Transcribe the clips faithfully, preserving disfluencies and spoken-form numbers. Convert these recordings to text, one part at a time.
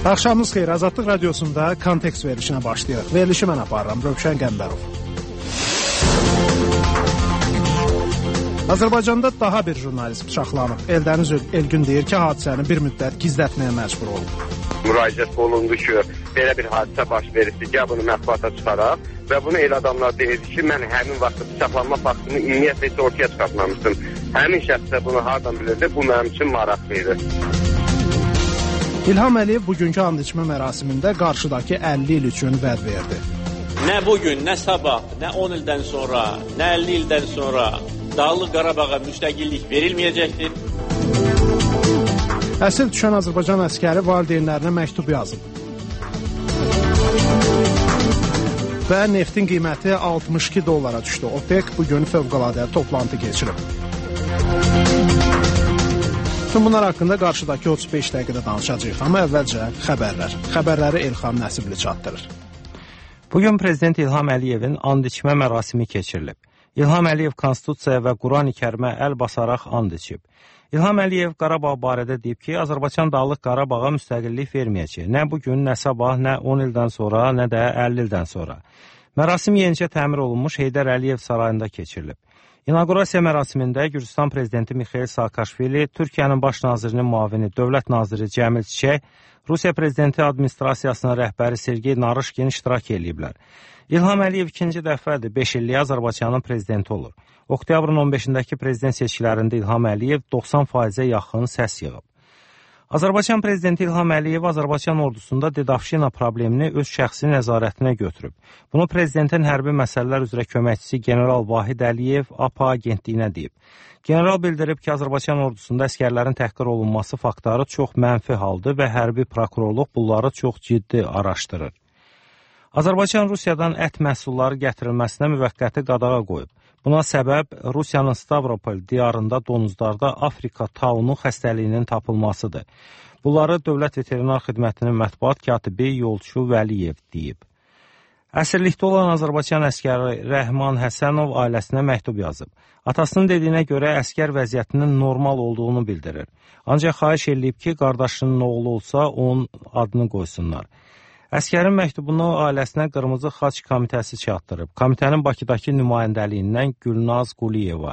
Axşamınız xeyir, Azadlıq Radiosunda Kontekst verilişinə başlayır. Verilişi mən aparıram, Rövşən Qəmbərov. Azərbaycanda daha bir jurnalist bıçaqlanıb. Eldəniz Elgün deyir ki, hadisəni bir müddət gizlətməyə məcbur olub. Müraciət olundu ki, belə bir hadisə baş verirsə, gəl bunu mətbuata çıxaraq və bunu el adamlar deyirdi ki, mən həmin vaxtda bıçaqlanma faktını ümumiyyətlə heç ortaya çıxartmamışdım. Həmin şəxsdə bunu hardan bilirdi, bu mənim üçün maraqlıydı. İlham Əliyev bugünkü and içmə mərasimində qarşıdakı əlli il üçün vəd verdi. Nə bugün, nə sabah, nə on ildən sonra, nə əlli ildən sonra Dağlıq Qarabağa müstəqillik verilməyəcəkdir. Əsir düşən Azərbaycan əskəri valideynlərinə məktub yazıb. Və neftin qiyməti altmış iki dollara düşdü. OPEC bugün fövqəladə toplantı keçirib. Tüm bunlar haqqında qarşıdakı otuz beş dəqiqədə danışacağıq. Amma əvvəlcə xəbərlər. Xəbərləri Elxan Nəsibli çatdırır. Bugün Prezident İlham Əliyevin and içmə mərasimi keçirilib. İlham Əliyev Konstitusiyaya və Qurani Kərimə əl basaraq and içib. İlham Əliyev Qarabağ barədə deyib ki, Azərbaycan Dağlıq Qarabağa müstəqillik verməyəcək. Nə bugün, nə sabah, nə on ildən sonra, nə də əlli ildən sonra. Mərasim yenicə təmir olunmuş Heydər Əliyev sarayında keçirilib. İnaqurasiya mərasimində Gürcüstan Prezidenti Mixail Saakashvili, Türkiyənin baş nazirinin müavini, dövlət naziri Cəmil Çiçək, Rusiya Prezidenti administrasiyasının rəhbəri Sergey Narışkin iştirak ediblər. İlham Əliyev ikinci dəfədir beş illik Azərbaycanın prezidenti olur. Oktyabrın on beşindəki prezident seçkilərində İlham Əliyev doxsan faizə yaxın səs yığıb. Azərbaycan prezidenti İlham Əliyev Azərbaycan ordusunda Dedavşina problemini öz şəxsi nəzarətinə götürüb. Bunu prezidentin hərbi məsələlər üzrə köməkçisi general Vahid Əliyev A P A agentliyinə deyib. General bildirib ki, Azərbaycan ordusunda əskərlərin təhqir olunması faktları çox mənfi haldır və hərbi prokurorluq bunları çox ciddi araşdırır. Azərbaycan Rusiyadan ət məhsulları gətirilməsinə müvəqqəti qadağa qoyub. Buna səbəb Rusiyanın Stavropol diyarında donuzlarda Afrika taunu xəstəliyinin tapılmasıdır. Bunları Dövlət Veterinar Xidmətinin mətbuat katibi Yolçu Vəliyev deyib. Əsirlikdə olan Azərbaycan əskəri Rəhman Həsənov ailəsinə məktub yazıb. Atasının dediyinə görə əskər vəziyyətinin normal olduğunu bildirir. Ancaq xahiş edib ki, qardaşının oğlu olsa onun adını qoysunlar. Əskərin məktubunu ailəsinə Qırmızı Xaç Komitəsi çatdırıb. Komitənin Bakıdakı nümayəndəliyindən Gülnaz Quliyeva.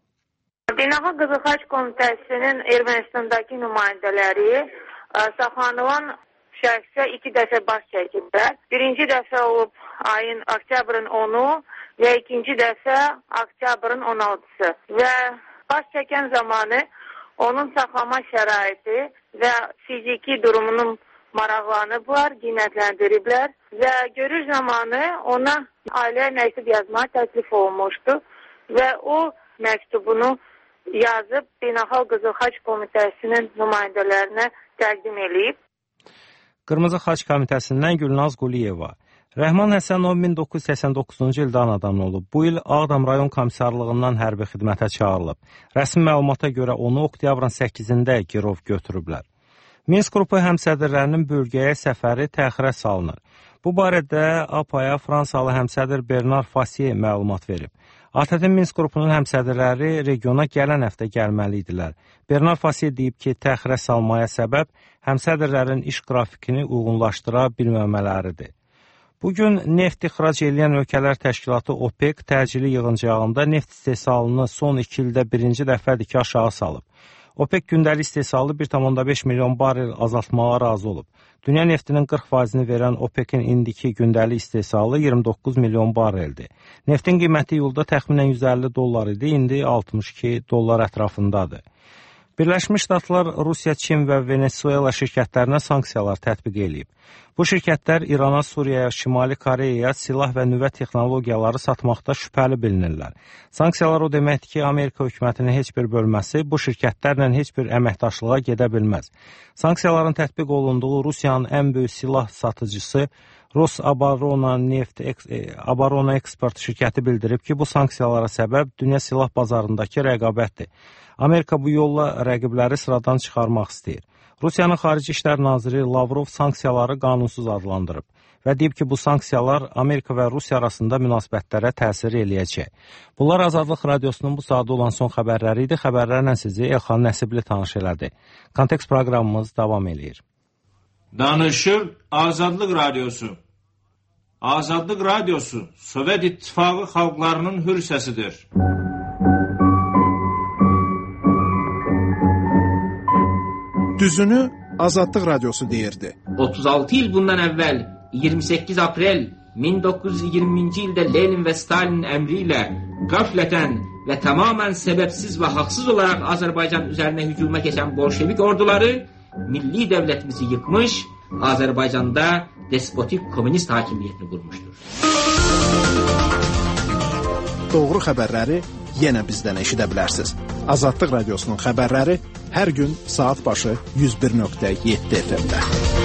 Beynəlxalq Qızıl Xaç Komitəsinin Ermənistandakı nümayəndələri saxlanılan şəxsə iki dəfə baş çəkiblər. Birinci dəfə olub ayın oktyabrın onu və ikinci dəfə oktyabrın on altısı. Və baş çəkən zamanı onun saxlama şəraiti və fiziki durumunun maraqlanıblar, qiymətləndiriblər və görüş zamanı ona ailəyə məktub yazmağa təklif olunmuşdu və o məktubunu yazıb Beynəlxalq Qızıl Xaç Komitəsinin nümayəndələrinə təqdim edib. Qırmızı Xaç Komitəsindən Gülnaz Quliyeva. Rəhman Həsənov min doqquz yüz səksən doqquzuncu ildə anadan olub. Bu il Ağdam rayon komissarlığından hərbi xidmətə çağırılıb. Rəsmi məlumata görə onu oktyabrın səkkizində girov götürüblər. Minsk qrupu həmsədrlərinin bölgəyə səfəri təxirə salınır. Bu barədə A P A-ya Fransalı həmsədr Bernard Fassier məlumat verib. A T T Minsk qrupunun həmsədrləri regiona gələn həftə gəlməli idilər. Bernard Fassier deyib ki, təxirə salmaya səbəb həmsədrlərin iş qrafikini uyğunlaşdıra bilməmələridir. Bugün neft ixrac edən ölkələr təşkilatı OPEC təcili yığıncağında neft istehsalını son iki ildə birinci dəfədir ki, aşağı salıb. OPEC gündəlik istehsalı bir tam beş milyon barel azaltmağa razı olub. Dünya neftinin qırx faizini verən OPEC-in indiki gündəlik istehsalı iyirmi doqquz milyon bareldir. Neftin qiyməti iyulda təxminən yüz əlli dollar idi, indi altmış iki dollar ətrafındadır. Birləşmiş Ştatlar Rusiya, Çin və Venezuela şirkətlərinə sanksiyalar tətbiq edib. Bu şirkətlər İrana, Suriyaya, Şimali Koreyaya silah və nüvə texnologiyaları satmaqda şübhəli bilinirlər. Sanksiyalar o deməkdir ki, Amerika hökumətinin heç bir bölməsi bu şirkətlərlə heç bir əməkdaşlığa gedə bilməz. Sanksiyaların tətbiq olunduğu Rusiyanın ən böyük silah satıcısı Rosabarona Neft Abarona Export şirkəti bildirib ki, bu sanksiyalara səbəb dünya silah bazarındakı rəqabətdir. Amerika bu yolla rəqibləri sıradan çıxarmaq istəyir. Rusiyanın Xarici İşlər Naziri Lavrov sanksiyaları qanunsuz adlandırıb və deyib ki, bu sanksiyalar Amerika və Rusiya arasında münasibətlərə təsir eləyəcək. Bunlar Azadlıq Radiosunun bu saatda olan son xəbərləri idi. Xəbərlərlə sizi Elxan Nəsibli tanış elədi. Kontekst proqramımız davam eləyir. Danışır Azadlıq Radiosu. Azadlıq Radiosu Sovet İttifaqı xalqlarının hür səsidir. Düzünü Azadlıq Radiosu deyirdi. otuz altı il bundan əvvəl iyirmi səkkiz aprel min doqquz yüz iyirminci ildə Lenin və Stalin əmri ilə qəflətən və tamamən səbəbsiz və haqsız olaraq Azərbaycan üzərinə hücuma keçən bolşevik orduları milli dövlətimizi yıkmış, Azərbaycanda despotik komünist hakimiyyətini qurmuşdur. Doğru xəbərləri yenə bizdən eşidə bilərsiniz. Azadlıq Radiosunun xəbərləri hər gün saat başı yüz bir nöqtə yeddi F M-də.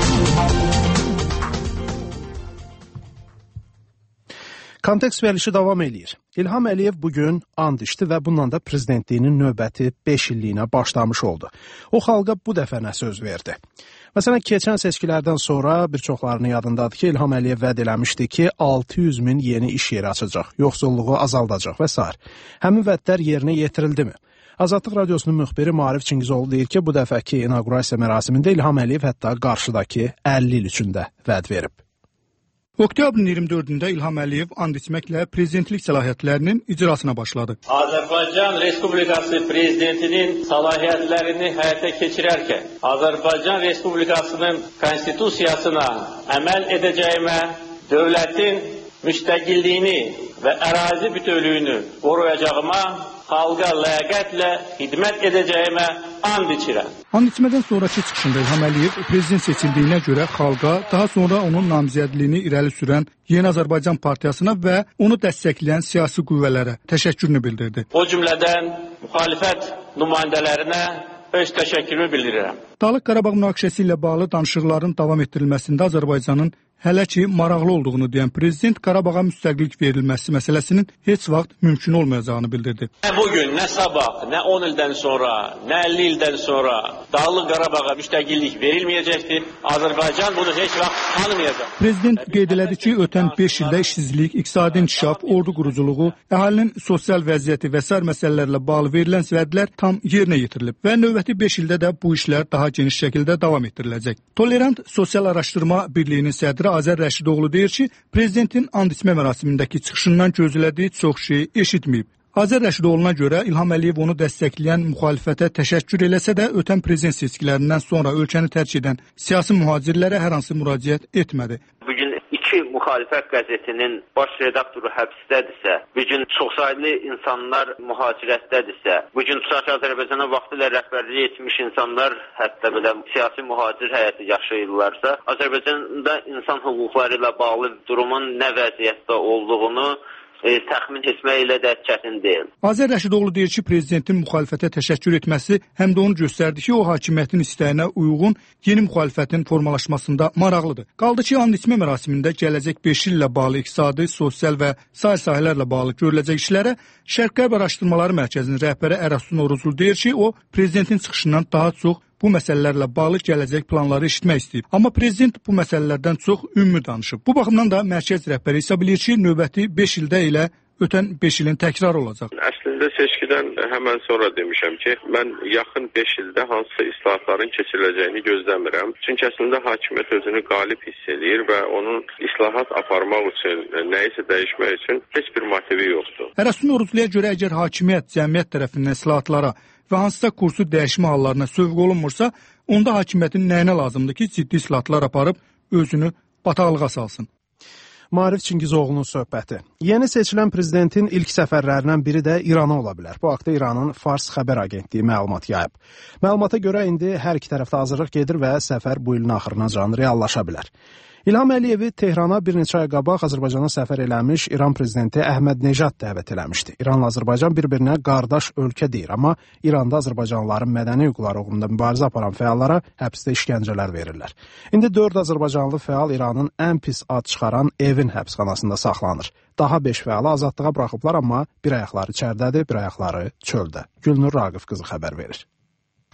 Kontekst verilişi davam eləyir. İlham Əliyev bugün and içdi və bununla da prezidentliyinin növbəti beş illiyinə başlamış oldu. O xalqa bu dəfə nə söz verdi? Məsələn, keçən seçkilərdən sonra bir çoxlarının yadındadır ki, İlham Əliyev vəd eləmişdi ki, altı yüz min yeni iş yeri açacaq, yoxsulluğu azaldacaq və s. Həmin vədlər yerinə yetirildi mi? Azadlıq Radiosunun müxbiri Maarif Çingizoğlu deyir ki, bu dəfəki inaugurasiya mərasimində İlham Əliyev hətta qarşıdakı əlli il üçün də vəd verib. Oktyabrın iyirmi dördündə İlham Əliyev and içməklə prezidentlik səlahiyyətlərinin icrasına başladı. Azərbaycan Respublikası prezidentinin səlahiyyətlərini həyata keçirərkən Azərbaycan Respublikasının konstitusiyasına əməl edəcəyimə, dövlətin müstəqilliyini və ərazi bütövlüyünü qoruyacağıma, xalqa ləyaqətlə xidmət edəcəyimə and içirəm. And içmədən sonraki çıxışında İlham Əliyev prezident seçildiyinə görə xalqa, daha sonra onun namizədliyini irəli sürən Yeni Azərbaycan Partiyasına və onu dəstəkləyən siyasi qüvvələrə təşəkkürünü bildirdi. O cümlədən müxalifət nümayəndələrinə öz təşəkkürümü bildirirəm. Dağlıq Qarabağ münaqişəsi ilə bağlı danışıqların davam etdirilməsində Azərbaycanın hələ ki maraqlı olduğunu deyən prezident Qarabağa müstəqillik verilməsi məsələsinin heç vaxt mümkün olmayacağını bildirdi. Nə bugün, nə sabah, nə on ildən sonra, nə əlli ildən sonra Dağlıq Qarabağa müstəqillik verilməyəcəkdir. Azərbaycan bunu heç vaxt tanımayacaq. Prezident qeyd elədi ki, ötən beş ildə işsizlik, iqtisadi inkişaf, ordu quruculuğu, əhalinin sosial vəziyyəti və sair məsələlərlə bağlı verilən vədlər tam yerinə yetirilib və növbəti beş ildə də bu işlər daha geniş şəkildə davam etdiriləcək. Tolerant Sosial Araşdırma Birliyinin sədri Azər Rəşidoğlu deyir ki, prezidentin and içmə mərasimindəki çıxışından gözlədiyi çox şey eşitməyib. Azər Rəşidoğlu'na görə İlham Əliyev onu dəstəkləyən müxalifətə təşəkkür eləsə də ötən prezident seçkilərindən sonra ölkəni tərk edən siyasi mühacirlərə hər hansı müraciət etmədi. Bugün iki müxalifət qəzetinin baş redaktoru həbsdədirsə, bugün çoxsaylı insanlar mühacirətdədirsə, bugün tutaq Azərbaycana vaxtilə rəhbərlik etmiş insanlar hətta belə siyasi mühacir həyatı yaşayırlarsa, Azərbaycanda insan hüquqları ilə bağlı durumun nə vəziyyətdə olduğunu E, təxmin etmək ilə də çətin deyil. Azər Rəşidoğlu deyir ki, prezidentin müxalifətə təşəkkür etməsi həm də onu göstərdi ki, o hakimiyyətin istəyinə uyğun yeni müxalifətin formalaşmasında maraqlıdır. Qaldı ki, and içmə mərasimində gələcək beş illə bağlı iqtisadi, sosial və sair sahələrlə bağlı görüləcək işlərə Şərq-Qərb Araşdırmaları Mərkəzinin rəhbəri Ərəstun Oruzlu deyir ki, o prezidentin çıxışından daha çox bu məsələlərlə bağlı gələcək planları eşitmək istəyib. Amma prezident bu məsələlərdən çox ümumi danışıb. Bu baxımdan da mərkəz rəhbəri hesab edir ki, növbəti beş ildə ilə ötən beş ilin təkrar olacaq. Əslində seçkidən həmən sonra demişəm ki, mən yaxın beş ildə hansı islahatların keçiriləcəyini gözləmirəm. Çünki əslində hakimiyyət özünü qalib hiss edir və onun islahat aparmaq üçün, nəyisə dəyişmək üçün heç bir motivi yoxdur. Ərəstun Oruzluya görə əgər hakimiyyət cəmiyyət tərəfindən islahatlara və hansısa kursu dəyişmə hallarına sövq olunmursa, onda hakimiyyətin nəyinə lazımdır ki, ciddi islahatlar aparıb özünü bataqlığa salsın. Maarif Çingizoğlu'nun söhbəti. Yeni seçilən prezidentin ilk səfərlərindən biri də İrana ola bilər. Bu haqda İranın Fars xəbər agentliyi məlumat yayıb. Məlumata görə indi hər iki tərəfdə hazırlıq gedir və səfər bu ilin axırınacan reallaşa bilər. İlham Əliyevi Tehrana bir neçə ay qabaq Azərbaycana səfər eləmiş İran prezidenti Əhməd Nejad dəvət eləmişdi. İranla Azərbaycan bir-birinə qardaş ölkə deyir, amma İranda azərbaycanlıların mədəni hüquqları uğrunda mübarizə aparan fəallara həbsdə işgəncələr verirlər. İndi dörd azərbaycanlı fəal İranın ən pis ad çıxaran evin həbsxanasında saxlanır. Daha beş fəalı azadlığa buraxıblar, amma bir ayaqları içərdədir, bir ayaqları çöldə. Gülnur Raqif qızı xəbər verir.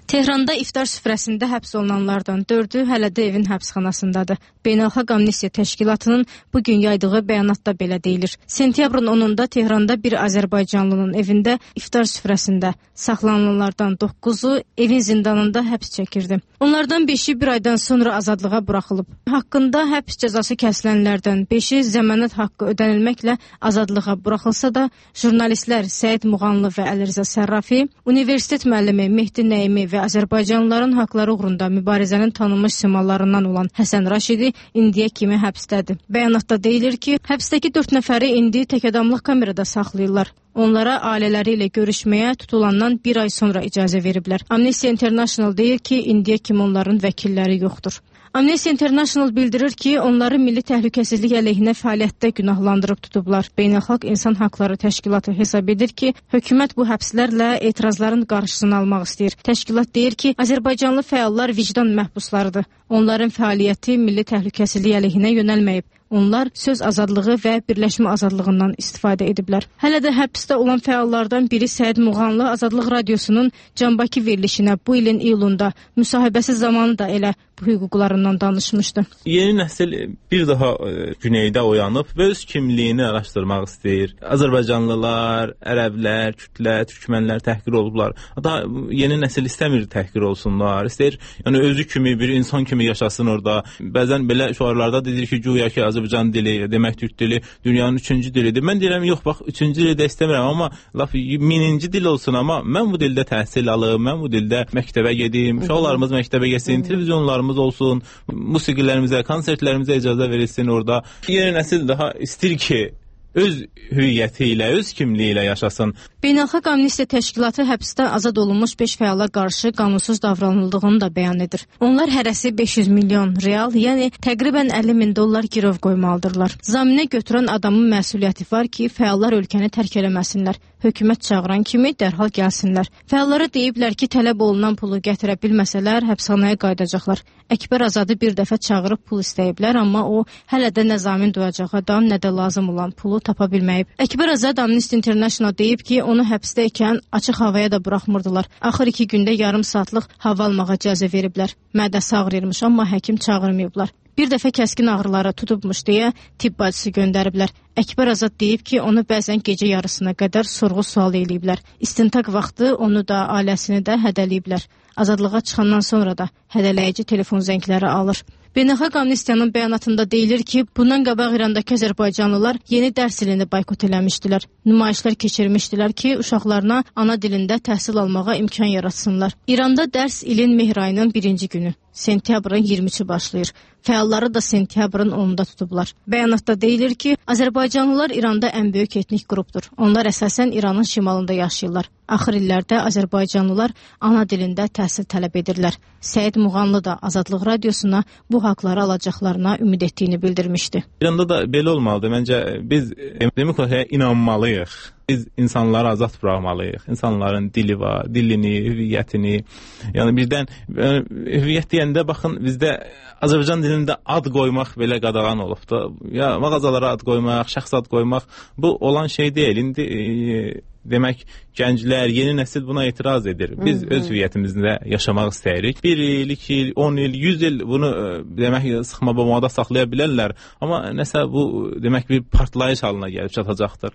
Tehranda iftar süfrəsində həbs olunanlardan dördü hələ də evin həbsxanasındadır. Beynəlxalq Amnistiya Təşkilatının bugün yaydığı bəyanatda belə deyilir. Sentyabrın onunda Tehranda bir Azərbaycanlının evində iftar süfrəsində saxlanılanlardan doqquzu evin zindanında həbs çəkirdi. Onlardan beşi bir aydan sonra azadlığa buraxılıb. Haqqında həbs cəzası kəsilənlərdən beşi zəmanət haqqı ödənilməklə azadlığa buraxılsa da, jurnalistlər Səid Muğanlı və Əlirza Sərrafi, universitet müəllimi Mehdi Nəyimi və Azərbaycanlıların haqları uğrunda mübarizənin tanınmış simalarından olan Həsən Raşidi indiyə kimi həbsdədir. Bəyanatda deyilir ki, həbsdəki dörd nəfəri indi təkadamlıq kamerada saxlayırlar. Onlara ailələri ilə görüşməyə tutulandan bir ay sonra icazə veriblər. Amnesty International deyir ki, indiyə kimi onların vəkilləri yoxdur. Amnesty International bildirir ki, onları milli təhlükəsizlik əleyhinə fəaliyyətdə günahlandırıb tutublar. Beynəlxalq İnsan Haqları Təşkilatı hesab edir ki, hökumət bu həbslərlə etirazların qarşısını almaq istəyir. Təşkilat deyir ki, Azərbaycanlı fəallar vicdan məhbuslarıdır. Onların fəaliyyəti milli təhlükəsizlik əleyhinə yönəlməyib. Onlar söz azadlığı və birləşmə azadlığından istifadə ediblər. Hələ də həbsdə olan fəallardan biri Səid Muğanlı Azadlıq Radiosunun Canbaki verilişinə bu ilin iyulunda müsahibəsi zamanı da elə bu hüquqlarından danışmışdı. Yeni nəsil bir daha e, güneydə oyanıb və öz kimliyini araşdırmaq istəyir. Azərbaycanlılar, ərəblər, kürdlər, türkmənlər təhqir olublar. Hatta yeni nəsil istəmir təhqir olsunlar. İstəyir, yəni özü kimi bir insan kimi yaşasın orada. Bəzən belə şüarlarda dedir ki, güya ki Azərbaycan dili, demək türk dili dünyanın üçüncü dilidir. Mən deyirəm, yox, bax, üçüncü dili də istəmirəm, amma laf mininci dil olsun, amma mən bu dildə təhsil alım, mən bu dildə məktəbə gedim, uşaqlarımız məktəbə getsin, televizyonlarımız olsun, musiqilərimizə, konsertlərimizə icazə verilsin orada. Yeni nəsil daha istir ki, öz hüviyyəti ilə, öz kimliyi ilə yaşasın. Beynəlxalq Amnistiya Təşkilatı həbsdə azad olunmuş beş fəala qarşı qanunsuz davranıldığını da bəyan edir. Onlar hərəsi beş yüz milyon real, yəni təqribən əlli min dollar girov qoymalıdırlar. Zaminə götürən adamın məsuliyyəti var ki, fəallar ölkəni tərk eləməsinlər. Hökumət çağıran kimi dərhal gəlsinlər. Fəallara deyiblər ki, tələb olunan pulu gətirə bilməsələr, həbsxanaya qayıdacaqlar. Əkbər Azadı bir dəfə çağırıb pul istəyiblər, amma o hələ də nə zamin doyacaq adam, nə də lazım olan pulu tapa bilməyib. Əkbər Azad Amnesty International deyib ki, onu həbsdə ikən açıq havaya da buraxmırdılar. Axır iki gündə yarım saatlıq hava almağa icazə veriblər. Mədəsi ağrıyırmış, amma həkim çağırmayıblar. Bir dəfə kəskin ağrılara tutubmuş deyə tibb bacısı göndəriblər. Əkbər Azad deyib ki, onu bəzən gecə yarısına qədər sorğu-sual eləyiblər. İstintaq vaxtı onu da, ailəsini də hədələyiblər. Azadlığa çıxandan sonra da hədələyici telefon zəngləri alır. Beynəlxalq Amnistiyanın bəyanatında deyilir ki, bundan qabaq İrandakı Azərbaycanlılar yeni dərs ilini boykot eləmişdilər. Nümayişlər keçirmişdilər ki, uşaqlarına ana dilində təhsil almağa imkan yaratsınlar. İranda dərs ilin mehr ayının birinci günü, sentyabrın iyirmisi başlayır. Fəalları da sentyabrın onunda tutublar. Bəyanatda deyilir ki, Azərbaycanlılar İranda ən böyük etnik qrupdur. Onlar əsasən İranın şimalında yaşayırlar. Axır illərdə Azərbaycanlılar ana dilində təhsil tələb edirlər. Səid Muğanlı da Azadlıq Radiosuna bu haqları alacaqlarına ümid etdiyini bildirmişdi. İranda da belə olmalıdır. Məncə biz demokratiyaya inanmalıyıq. Biz insanları azad buraxmalıyıq. İnsanların dili var, dilini, hüviyyətini. Yəni birdən hüviyyət deyəndə baxın, bizdə Azərbaycan dilində ad qoymaq belə qadağan olubdu. Ya mağazalara ad qoymaq, şəxs ad qoymaq bu olan şey deyil. İndi e, demək gənclər, yeni nəsil buna etiraz edir. Biz öz hüviyyətimizdə yaşamaq istəyirik. Bir il, iki il, on il, yüz il bunu demək sıxma bomada saxlaya bilərlər. Amma nəsə bu demək bir partlayış halına gəlib çatacaqdır.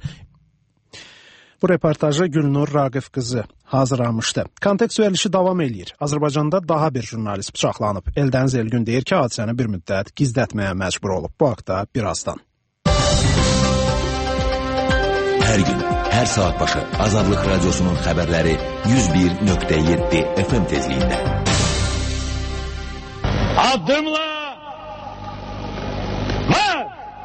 Bu reportajı Gülnur Raqif qızı hazırlamışdı. Kontekst verilişi davam eləyir. Azərbaycanda daha bir jurnalist bıçaqlanıb. Eldəniz Elgün deyir ki, hadisəni bir müddət gizlətməyə məcbur olub. Bu haqda birazdan. Hər gün, hər saat başı Azadlıq Radiosunun xəbərləri yüz bir nöqtə yeddi F M tezliyində. Addımla! Var!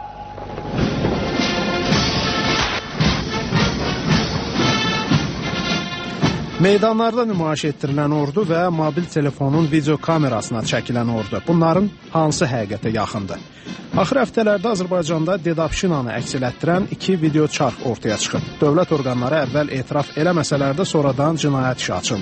Meydanlarda nümayiş etdirilən ordu və mobil telefonun video kamerasına çəkilən ordu. Bunların hansı həqiqətə yaxındır? Axır həftələrdə Azərbaycanda Dedapşinanı əks elətdirən iki video çarx ortaya çıxıb. Dövlət orqanları əvvəl etiraf eləməsələr də sonradan cinayət işi açıldı.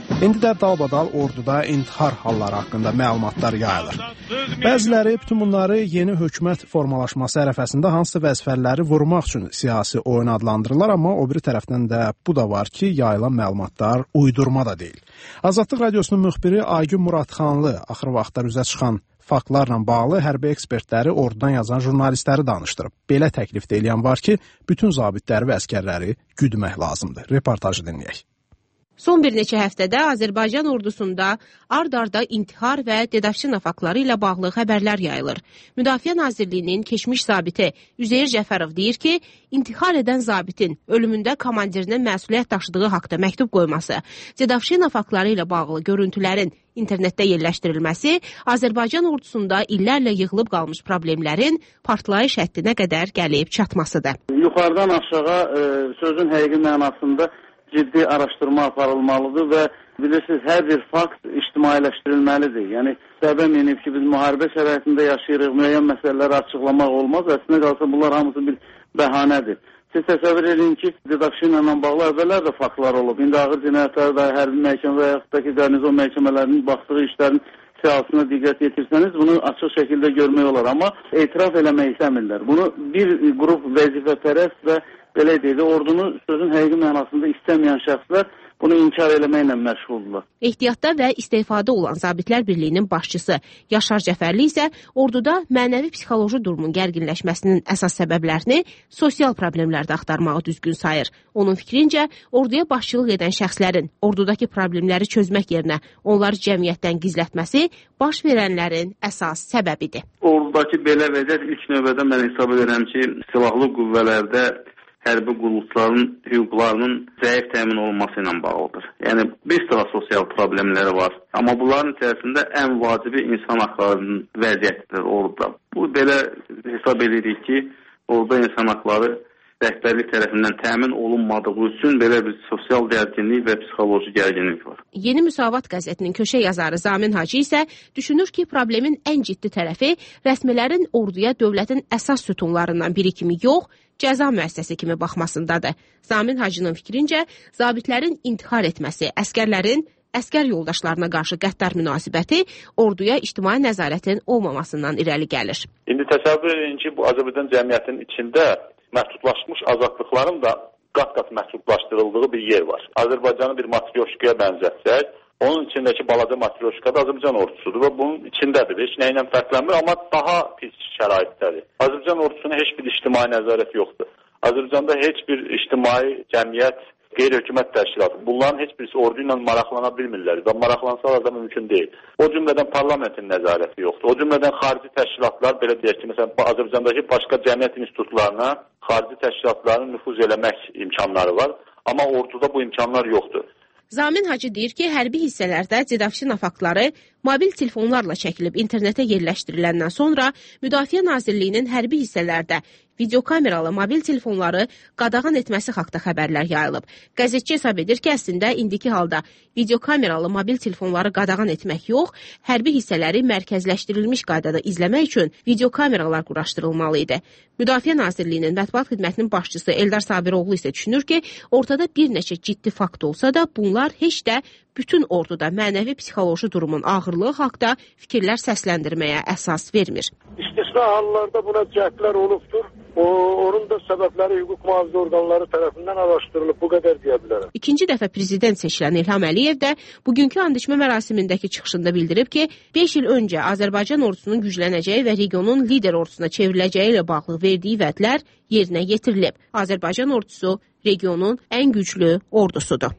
İndi də dalbadal orduda intihar halları haqqında məlumatlar yayılır. Bəziləri bütün bunları yeni hökumət formalaşması ərəfəsində hansı vəzifələri vurmaq üçün siyasi oyun adlandırırlar, amma o biri tərəfdən də bu da var ki, yayılan məlumatlar uydurma da deyil. Azadlıq Radiosunun müxbiri Aygün Muradxanlı axır vaxtlar üzə çıxan faktlarla bağlı hərbi ekspertləri ordudan yazan jurnalistləri danışdırıb. Belə təklif də eləyən var ki, bütün zabitləri və əskərləri güdmək lazımdır. Reportajı dinləyək. Son bir neçə həftədə Azərbaycan ordusunda ard-arda intihar və dedavçina faktları ilə bağlı xəbərlər yayılır. Müdafiə Nazirliyinin keçmiş zabiti Üzeyir Cəfərov deyir ki, intihar edən zabitin ölümündə komandirinin məsuliyyət daşıdığı haqda məktub qoyması, dedavçina faktları ilə bağlı görüntülərin internetdə yerləşdirilməsi Azərbaycan ordusunda illərlə yığılıb qalmış problemlərin partlayış həddinə qədər gəlib çatmasıdır. Yuxarıdan aşağı e, sözün həqiqi mənasında ciddi araşdırma aparılmalıdır və bilirsiniz, hər bir fakt ictimailəşdirilməlidir. Yəni, səbəm yenib ki, biz müharibə şəraitində yaşayırıq, müəyyən məsələləri açıqlamaq olmaz. Əslində qalsa, bunlar hamısı bir bəhanədir. Siz təsəvvür edin ki, dedavçina ilə bağlı əvvəllər də faktlar olub. İndi ağır cinayətlər və hərbi məhkəmə və yaxud da ki, qarnizon məhkəmələrinin baxdığı işlərin siyasına diqqət yetirsəniz, bunu açıq şəkildə görmək olar. Amma etiraf eləmək istəmirlər. Bunu bir qrup vəzifəpərəst və belə deyil, ordunu sözün həqiqi mənasında istəməyən şəxslər bunu inkar eləməklə məşğuldurlar. Ehtiyatda və istifadə olan Zabitlər Birliyinin başçısı Yaşar Cəfərli isə orduda mənəvi-psixoloji durumun gərginləşməsinin əsas səbəblərini sosial problemlərdə axtarmağı düzgün sayır. Onun fikrincə, orduya başçılıq edən şəxslərin ordudakı problemləri çözmək yerinə onları cəmiyyətdən gizlətməsi baş verənlərin əsas səbəbidir. Ordudakı belə vəziyyət ilk növbədə mən hesab edirəm ki, silahlı qüvvələrdə hərbi qulluqçuların hüquqlarının zəif təmin olunması ilə bağlıdır. Yəni, bir sıra sosial problemləri var. Amma bunların içərisində ən vacibi insan haqlarının vəziyyətidir orada. Bu belə hesab edirik ki, orada insan haqları rəhbərlik tərəfindən təmin olunmadığı üçün belə bir sosial gərginlik və psixoloji gərginlik var. Yeni Müsavat qəzetinin köşə yazarı Zamin Hacı isə düşünür ki, problemin ən ciddi tərəfi rəsmilərin orduya dövlətin əsas sütunlarından biri kimi yox, cəza müəssisəsi kimi baxmasındadır. Zamin Hacının fikrincə, zabitlərin intihar etməsi, əskərlərin əskər yoldaşlarına qarşı qəddar münasibəti orduya ictimai nəzarətin olmamasından irəli gəlir. İndi təsəvvür edin ki, bu Azərbaycan cəmiyyətinin içində məhdudlaşmış azadlıqların da qat-qat məhdudlaşdırıldığı bir yer var. Azərbaycanı bir matryoşkaya bənzətsək, onun içindəki balaca matryoşka da Azərbaycan ordusudur və bunun içindədir. Heç nə ilə fərqlənmir, amma daha pis şəraitdədir. Azərbaycan ordusuna heç bir ictimai nəzarət yoxdur. Azərbaycanda heç bir ictimai cəmiyyət, qeyri-hökumət təşkilatı, bunların heç birisi ordu ilə maraqlana bilmirlər və maraqlansalar da mümkün deyil. O cümlədən parlamentin nəzarəti yoxdur. O cümlədən xarici təşkilatlar, belə deyək ki, məsələn, Azərbaycandakı başqa cəmiyyət institutlarına xarici təşkilatların nüfuz eləmək imkanları var, amma orduda bu imkanlar yoxdur. Zamin Hacı deyir ki, hərbi hissələrdə dedavçina faktları mobil telefonlarla çəkilib internetə yerləşdiriləndən sonra Müdafiə Nazirliyinin hərbi hissələrdə videokameralı mobil telefonları qadağan etməsi haqda xəbərlər yayılıb. Qəzetçi hesab edir ki, əslində indiki halda videokameralı mobil telefonları qadağan etmək yox, hərbi hissələri mərkəzləşdirilmiş qaydada izləmək üçün videokameralar quraşdırılmalı idi. Müdafiə Nazirliyinin mətbuat xidmətinin başçısı Eldar Sabiroğlu isə düşünür ki, ortada bir neçə ciddi fakt olsa da bunlar heç də bütün orduda mənəvi-psixoloji durumun ağırlığı haqda fikirlər səsləndirməyə əsas vermir. İstisna hallarda buna cəhdlər olubdur. O, onun da səbəbləri hüquq mühafizə orqanları tərəfindən araşdırılıb, bu qədər deyə bilərəm. İkinci dəfə prezident seçilən İlham Əliyev də bugünkü and içmə mərasimindəki çıxışında bildirib ki, beş il öncə Azərbaycan ordusunun güclənəcəyi və regionun lider ordusuna çevriləcəyi ilə bağlı verdiyi vədlər yerinə yetirilib. Azərbaycan ordusu regionun ən güclü ordusudur.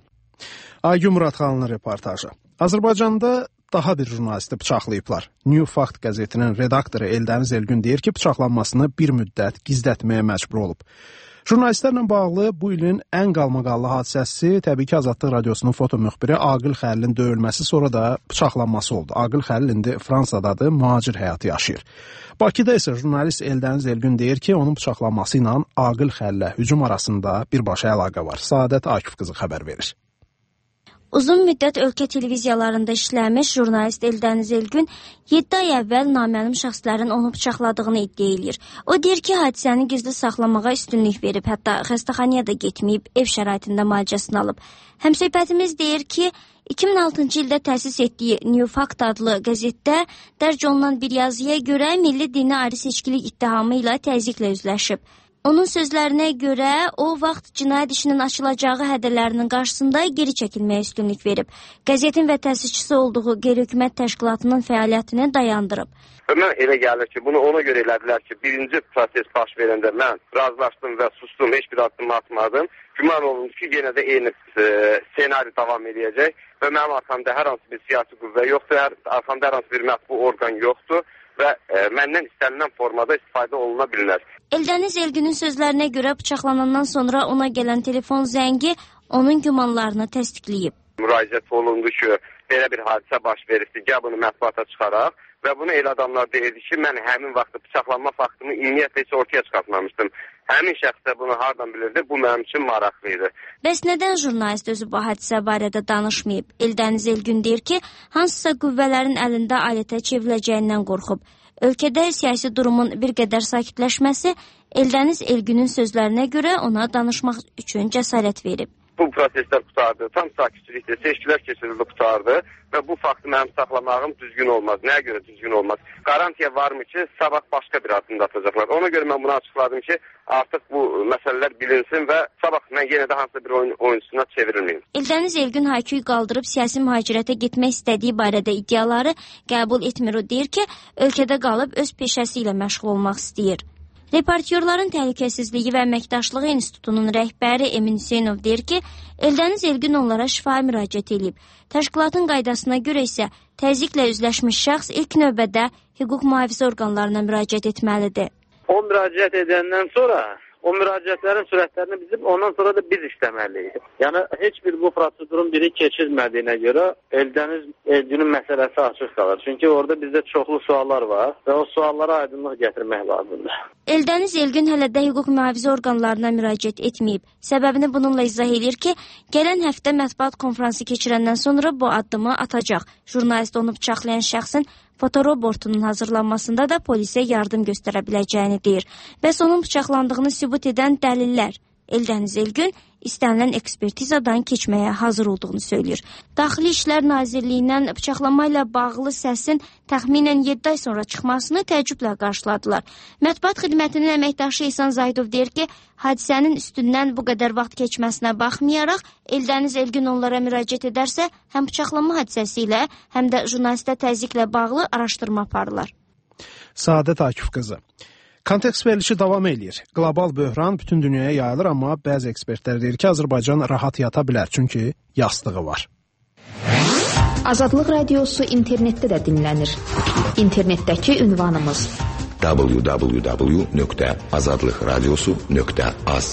Aygün Muradxanlı reportajı. Azərbaycanda daha bir jurnalisti bıçaqlayıblar. New Fact qəzetinin redaktoru Eldəniz Elgün deyir ki, bıçaqlanmasını bir müddət gizlətməyə məcbur olub. Jurnalistlərlə bağlı bu ilin ən qalmaqallı hadisəsi təbii ki, Azadlıq Radiosunun foto müxbiri Aqil Xəlilin döyülməsi, sonra da bıçaqlanması oldu. Aqil Xəlil indi Fransadadır, mühacir həyatı yaşayır. Bakıda isə jurnalist Eldəniz Elgün deyir ki, onun bıçaqlanması ilə Aqil Xəlilə hücum arasında birbaşa əlaqə var. Saadət Akif qızı xəbər verir. Uzun müddət ölkə televiziyalarında işləmiş jurnalist Eldəniz Elgün yeddi ay əvvəl naməlum şəxslərin onu bıçaqladığını iddia edir. O deyir ki, hadisəni gizli saxlamağa üstünlük verib, hətta xəstəxanaya da getməyib, ev şəraitində müalicəsini alıb. Həmsöhbətimiz deyir ki, iki min altıncı ildə təsis etdiyi New Fact adlı qəzetdə dərc olunan bir yazıya görə milli dini ayrı seçkilik ittihamı ilə təzyiqlə üzləşib. Onun sözlərinə görə o vaxt cinayət işinin açılacağı hədələrinin qarşısında geri çəkilməyə üstünlük verib. Qəzetin və təsisçisi olduğu qeyri-hökumət təşkilatının fəaliyyətini dayandırıb. Mən elə gəlir ki, bunu ona görə elədilər ki, birinci proses baş verəndə mən razılaşdım və sustum, heç bir addım atmadım. Güman olundu ki, yenə də eyni e, senari davam edəcək və mənim arxamda hər hansı bir siyasi qüvvə yoxdur, hər, arxamda hər hansı bir mətbu orqan yoxdur və e, məndən istənilən formada istifadə oluna bilər. Eldəniz Elgünün sözlərinə görə bıçaqlanandan sonra ona gələn telefon zəngi onun gümanlarını təsdiqləyib. Müraciət olundu ki, belə bir hadisə baş verirsə, gəl bunu mətbuata çıxaraq və bunu elə adamlar deyirdi ki, mən həmin vaxtı bıçaqlanma faktımı ümumiyyətlə heç ortaya çıxartmamışdım. Həmin şəxs də bunu hardan bilirdi, bu mənim üçün maraqlıydı. Bəs nədən jurnalist özü bu hadisə barədə danışmayıb? Eldəniz Elgün deyir ki, hansısa qüvvələrin əlində alətə çevriləcəyindən qorxub. Ölkədə siyasi durumun bir qədər sakitləşməsi Eldəniz Elgünün sözlərinə görə ona danışmaq üçün cəsarət verib. Bu proseslər qutardı, tam sakitçilikdə seçkilər keçirildi, qutardı və bu faktı mənim saxlamağım düzgün olmaz. Nəyə görə düzgün olmaz? Qarantiya varmı ki, sabah başqa bir addım da atacaqlar. Ona görə mən bunu açıqladım ki, artıq bu məsələlər bilinsin və sabah mən yenə də hansısa bir oyun, oyuncusuna çevrilməyim. Eldəniz Elgün hayküy qaldırıb siyasi mühacirətə getmək istədiyi barədə iddiaları qəbul etmir. O deyir ki, ölkədə qalıb öz peşəsi ilə məşğul olmaq istəyir. Reportyorların Təhlükəsizliyi və Əməkdaşlığı İnstitutunun rəhbəri Emin Hüseynov deyir ki, Eldəniz Elgün onlara şifahi müraciət edib. Təşkilatın qaydasına görə isə təzyiqlə üzləşmiş şəxs ilk növbədə hüquq mühafizə orqanlarına müraciət etməlidir. O müraciət edəndən sonra o müraciətlərin sürətlərini bizim ondan sonra da biz işləməliyik. Yəni heç bir bu prosedurun biri keçilmədiyinə görə Eldəniz Elgünün məsələsi açıq qalır. Çünki orada bizdə çoxlu suallar var və o suallara aydınlıq gətirmək lazımdır. Eldəniz Elgün hələ də hüquq mühafizə orqanlarına müraciət etməyib. Səbəbini bununla izah edir ki, gələn həftə mətbuat konfransı keçirəndən sonra bu addımı atacaq. Jurnalist onu bıçaqlayan şəxsin fotorobotunun hazırlanmasında da polisə yardım göstərə biləcəyini deyir. Bəs onun bıçaqlandığını sübut edən dəlillər. Eldəniz Elgün istənilən ekspertizadan keçməyə hazır olduğunu söyləyir. Daxili İşlər Nazirliyindən bıçaqlama ilə bağlı səsin təxminən yeddi ay sonra çıxmasını təəccüblə qarşıladılar. Mətbuat xidmətinin əməkdaşı İhsan Zaydov deyir ki, hadisənin üstündən bu qədər vaxt keçməsinə baxmayaraq, Eldəniz Elgün onlara müraciət edərsə, həm bıçaqlama hadisəsi ilə, həm də jurnalistə təzyiqlə bağlı araşdırma aparırlar. Səadət Akif qızı. Kontekst verilişi davam edir. Qlobal böhran bütün dünyaya yayılır, amma bəzi ekspertlər deyir ki, Azərbaycan rahat yata bilər, çünki yastığı var. Azadlıq radiosu internetdə də dinlənir. İnternetdəki ünvanımız w w w nöqtə azadlıq radiosu nöqtə az.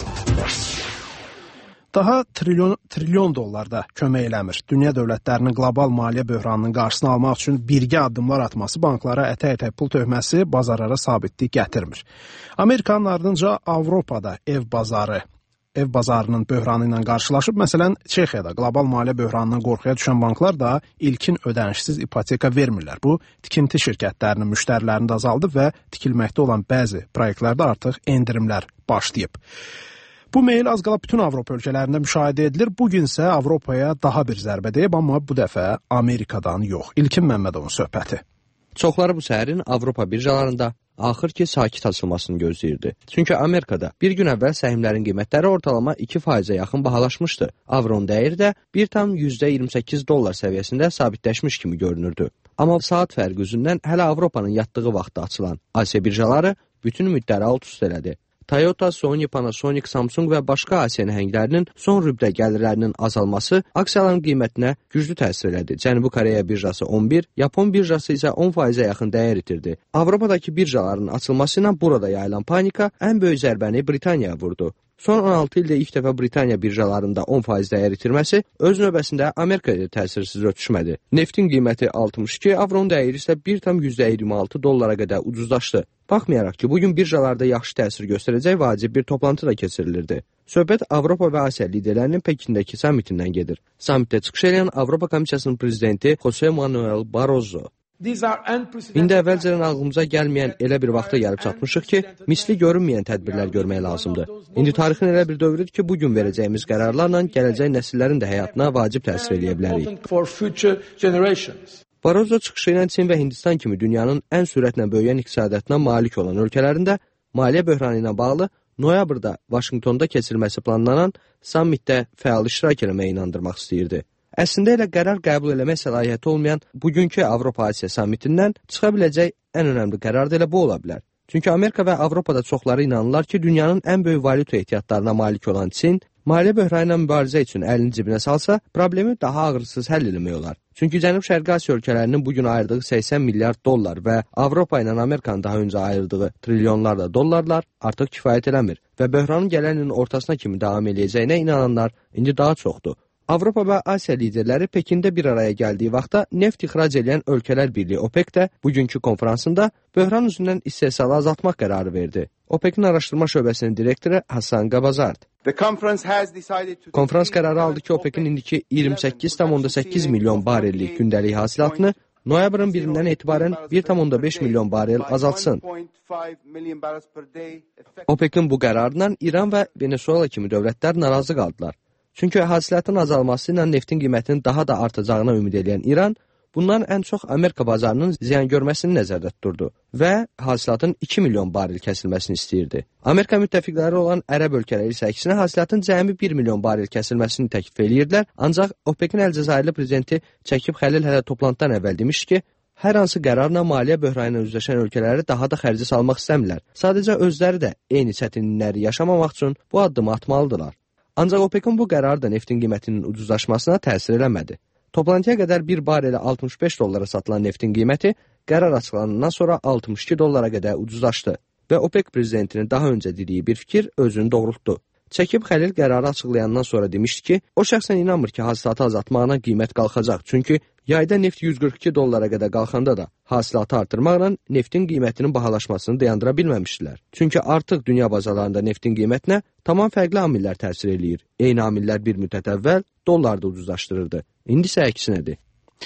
Daha trilyon, trilyon dollarda kömək eləmir. Dünya dövlətlərinin qlobal maliyyə böhranının qarşısını almaq üçün birgə addımlar atması, banklara ətək-ətək pul töhməsi bazarlara sabitlik gətirmir. Amerikanın ardınca Avropada ev bazarı, ev bazarının böhranı ilə qarşılaşıb. Məsələn, Çexiyada qlobal maliyyə böhranından qorxuya düşən banklar da ilkin ödənişsiz ipoteka vermirlər. Bu, tikinti şirkətlərinin müştərilərini də azaldıb və tikilməkdə olan bəzi proyektlərdə artıq endirimlər başlayıb. Bu meyil az qala bütün Avropa ölkələrində müşahidə edilir. Bugün isə Avropaya daha bir zərbə deyib, amma bu dəfə Amerikadan yox. İlkin Məmmədovun söhbəti. Çoxları bu səhərin Avropa birjalarında axır ki sakit açılmasını gözləyirdi. Çünki Amerikada bir gün əvvəl səhmlərin qiymətləri ortalama iki faizə yaxın bahalaşmışdı. Avronun dəyəri də bir tam yüzdə iyirmi səkkiz dollar səviyyəsində sabitləşmiş kimi görünürdü. Amma saat fərqi üzündən hələ Avropanın yatdığı vaxtda açılan Asiya birjaları bütün ümidləri alt-üst elədi. Toyota, Sony, Panasonic, Samsung və başqa Asiya nəhənglərinin son rüblə gəlirlərinin azalması aksiyaların qiymətinə güclü təsir elədi. Cənubi Koreya birjası on bir, Yapon birjası isə on faizə yaxın dəyər itirdi. Avropadakı birjaların açılması ilə burada yayılan panika ən böyük zərbəni Britaniyaya vurdu. Son on altı ildə ilk dəfə Britaniya birjalarında on faiz dəyər itirməsi öz növbəsində Amerikada təsirsiz ötüşmədi. Neftin qiyməti altmış iki, avronun dəyəri isə bir tam yüzdə iyirmi altı dollara qədər ucuzlaşdı. Baxmayaraq ki, bugün birjalarda yaxşı təsir göstərəcək vacib bir toplantı da keçirilirdi. Söhbət Avropa və Asiya liderlərinin Pekindəki sammitindən gedir. Sammitdə çıxış edən Avropa Komissiyasının prezidenti Jose Manuel Barroso İndi əvvəlcədən ağlımıza gəlməyən elə bir vaxta gəlib çatmışıq ki, misli görünməyən tədbirlər görmək lazımdır. İndi tarixin elə bir dövrüdür ki, bugün verəcəyimiz qərarlarla gələcək nəsillərin də həyatına vacib təsir edə bilərik. Barroso çıxışı ilə Çin və Hindistan kimi dünyanın ən sürətlə böyüyən iqtisadiyyatına malik olan ölkələrində maliyyə böhranı ilə bağlı noyabrda Vaşinqtonda keçirilməsi planlanan sammitdə fəal iştirak eləməyə inandırmaq istəyirdi. Əslində elə qərar qəbul eləmək səlahiyyəti olmayan bugünkü Avropa-Asiya sammitindən çıxa biləcək ən önəmli qərar da elə bu ola bilər. Çünki Amerika və Avropada çoxları inanırlar ki, dünyanın ən böyük valyuta ehtiyatlarına malik olan Çin, maliyyə böhranı ilə mübarizə üçün əlini cibinə salsa, problemi daha ağırsız həll eləmək olar. Çünki Cənub-Şərqi Asiya ölkələrinin bugün ayırdığı səksən milyard dollar və Avropa ilə Amerikanın daha öncə ayırdığı trilyonlarla dollarlar artıq kifayət eləmir və böhranın gələn ilin ortasına kimi davam eləyəcəyinə inananlar indi daha çoxdur. Avropa və Asiya liderləri Pekində bir araya gəldiyi vaxtda neft ixrac edən ölkələr birliyi OPEC də bugünkü konfransında böhran üzündən istehsalı azaltmaq qərarı verdi. OPEC-in araşdırma şöbəsinin direktoru Hasan Qabazard. Konfrans qərarı aldı ki, OPEC-in indiki iyirmi səkkiz tam səkkiz milyon barellik gündəlik hasilatını noyabrın birindən etibarən bir tam beş milyon barel azaltsın. OPEC-in bu qərarından İran və Venezuela kimi dövlətlər narazı qaldılar. Çünki hasilatın azalması ilə neftin qiymətinin daha da artacağına ümid edən İran, bundan ən çox Amerika bazarının ziyan görməsini nəzərdə tuturdu və hasilatın iki milyon barel kəsilməsini istəyirdi. Amerika müttəfiqləri olan ərəb ölkələri isə əksinə hasilatın cəmi bir milyon barel kəsilməsini təklif edirdilər, ancaq OPEC-in Əlcəzairli prezidenti Çəkib Xəlil hələ toplantıdan əvvəl demişdi ki, hər hansı qərarla maliyyə böhranı ilə üzləşən ölkələri daha da xərci salmaq istəmirlər. Sadəcə özləri də eyni çətinlikləri yaşamamaq üçün bu addımı atmalıdırlar. Ancaq OPEC-in bu qərarı da neftin qiymətinin ucuzlaşmasına təsir eləmədi. Toplantıya qədər bir barelə altmış beş dollara satılan neftin qiyməti qərar açıqlanandan sonra altmış iki dollara qədər ucuzlaşdı və OPEC prezidentinin daha öncə dediyi bir fikir özünü doğrultdu. Çəkib Xəlil qərarı açıqlayandan sonra demişdi ki, o şəxsən inanmır ki, hasilatı azaltmağına qiymət qalxacaq. Çünki yayda neft yüz qırx iki dollara qədər qalxanda da hasilatı artırmaqla neftin qiymətinin bahalaşmasını dayandıra bilməmişdilər. Çünki artıq dünya bazarlarında neftin qiymətinə tamam fərqli amillər təsir eləyir. Eyni amillər bir müddət əvvəl dollarda ucuzlaşdırırdı. İndi isə əksinədir.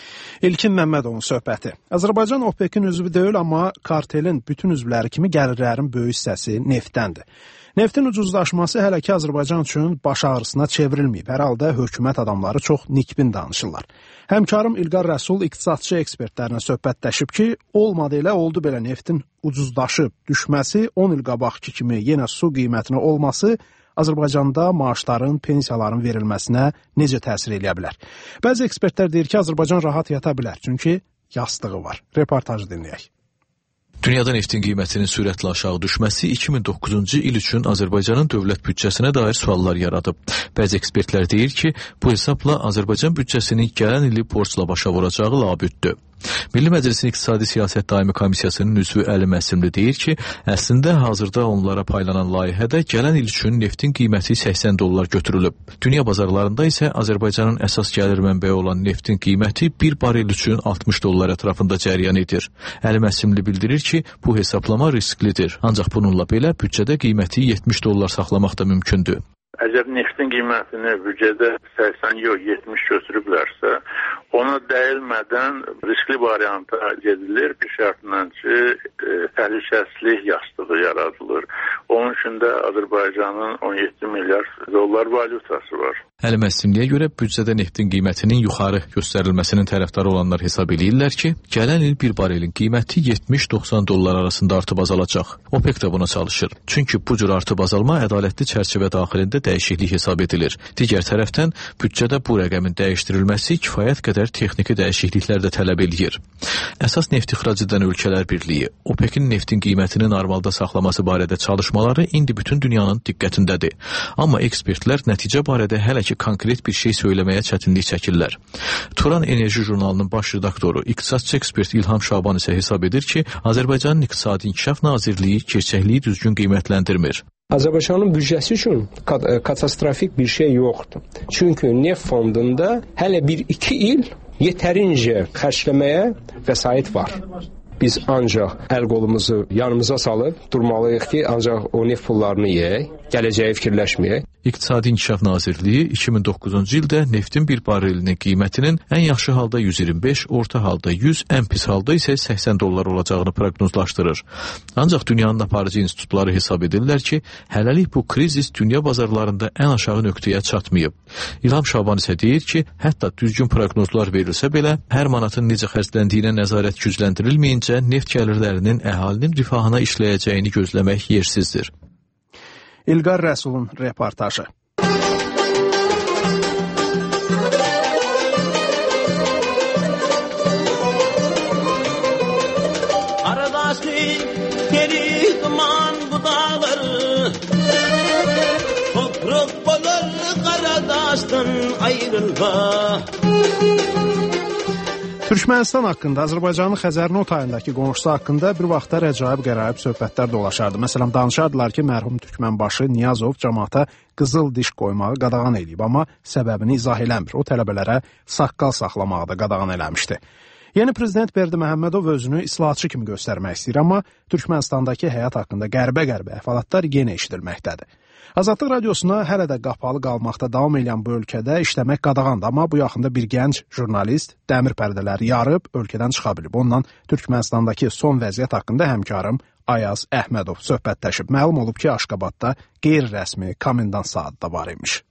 İlkin Məmmədovun söhbəti. Azərbaycan OPEC-in üzvü deyil, amma kartelin bütün üzvləri kimi gəlirlərin böyük hissəsi neftdəndir. Neftin ucuzlaşması hələ ki Azərbaycan üçün baş ağrısına çevrilməyib. Hər halda hökumət adamları çox nikbin danışırlar. Həmkarım İlqar Rəsul iqtisadçı ekspertlərlə söhbətləşib ki, olmadı elə oldu belə neftin ucuzlaşıb düşməsi on il qabaqki kimi yenə su qiymətinə olması Azərbaycanda maaşların, pensiyaların verilməsinə necə təsir edə bilər? Bəzi ekspertlər deyir ki, Azərbaycan rahat yata bilər, çünki yastığı var. Reportajı dinləyək. Dünyada neftin qiymətinin sürətlə aşağı düşməsi iki min doqquzuncu il üçün Azərbaycanın dövlət büdcəsinə dair suallar yaradıb. Bəzi ekspertlər deyir ki, bu hesabla Azərbaycan büdcəsinin gələn ili borcla başa vuracağı labüddür. Milli Məclisin İqtisadi Siyasət Daimi Komissiyasının üzvü Əli Məsimli deyir ki, əslində hazırda onlara paylanan layihədə gələn il üçün neftin qiyməti səksən dollar götürülüb. Dünya bazarlarında isə Azərbaycanın əsas gəlir mənbəyi olan neftin qiyməti bir barel üçün altmış dollar ətrafında cəryan edir. Əli Məsimli bildirir ki, bu hesablama risklidir. Ancaq bununla belə büdcədə qiyməti yetmiş dollar saxlamaq da mümkündür. Əgər neftin qiymətini büdcədə səksən yox yetmiş götürüblərsə, ona dəyilmədən riskli varianta gedilir bir şərtlə ki, e, təhlükəsizlik yastığı yaradılır. Onun üçün də Azərbaycanın on yeddi milyard dollar valyutası var. Əli Məsimliyə görə büdcədə neftin qiymətinin yuxarı göstərilməsinin tərəfdarı olanlar hesab edirlər ki, gələn il bir barelin qiyməti yetmiş doxsan dollar arasında artıb azalacaq. OPEC də buna çalışır. Çünki bu cür artıb azalma ədalətli çərçivə daxilində dəyişiklik hesab edilir. Digər tərəfdən, büdcədə bu rəqəmin dəyişdirilməsi kifayət qədər texniki dəyişikliklər də tələb edir. Əsas neft ixrac edən ölkələr birliyi, OPEC-in neftin qiymətini normalda saxlaması barədə çalışmaları indi bütün dünyanın diqqətindədir. Amma ekspertlər nəticə barədə hələ ki konkret bir şey söyləməyə çətinlik çəkirlər. Turan Enerji jurnalının baş redaktoru, iqtisadçı ekspert İlham Şaban isə hesab edir ki, Azərbaycanın İqtisadi İnkişaf Nazirliyi gerçəkliyi düzgün qiymətləndirmir. Azərbaycanın büdcəsi üçün katastrofik bir şey yoxdur. Çünki neft fondunda hələ bir iki il yetərincə xərcləməyə vəsait var. Biz ancaq əl qolumuzu yanımıza salıb durmalıyıq ki, ancaq o neft pullarını yeyək, gələcəyi fikirləşməyək. İqtisadi İnkişaf Nazirliyi iki min doqquzuncu ildə neftin bir barelinin qiymətinin ən yaxşı halda yüz iyirmi beş, orta halda yüz, ən pis halda isə səksən dollar olacağını proqnozlaşdırır. Ancaq dünyanın aparıcı institutları hesab edirlər ki, hələlik bu krizis dünya bazarlarında ən aşağı nöqtəyə çatmayıb. İlham Şaban isə deyir ki, hətta düzgün proqnozlar verilsə belə, hər manatın necə xərcləndiyinə nəzarət gücləndirilməyincə neft gəlirlərinin əhalinin rifahına işləyəcəyini gözləmək yersizdir. İlqar Rəsulun reportajı. Aradaşlık geri duman bu dağları, topraq bolar qaradaşdan ayrılma. Türkmənistan haqqında, Azərbaycanın Xəzərin otayındakı qonşusu haqqında bir vaxtlar əcaib-qəraib söhbətlər dolaşardı. Məsələn, danışardılar ki, mərhum Türkmənbaşı Niyazov cəmaata qızıl diş qoymağı qadağan edib, amma səbəbini izah eləmir. O tələbələrə saqqal saxlamağı da qadağan eləmişdi. Yeni prezident Berdi Məhəmmədov özünü islahatçı kimi göstərmək istəyir, amma Türkmənistandakı həyat haqqında qəribə-qəribə əhvalatlar yenə eşidilməkdədir. Azadlıq radiosuna hələ də qapalı qalmaqda davam edən bu ölkədə işləmək qadağandır, amma bu yaxında bir gənc jurnalist dəmir pərdələri yarıb ölkədən çıxa bilib. Ondan Türkmənistandakı son vəziyyət haqqında həmkarım Ayaz Əhmədov söhbətləşib. Məlum olub ki, Aşqabadda qeyri-rəsmi komendant saatı da var imiş.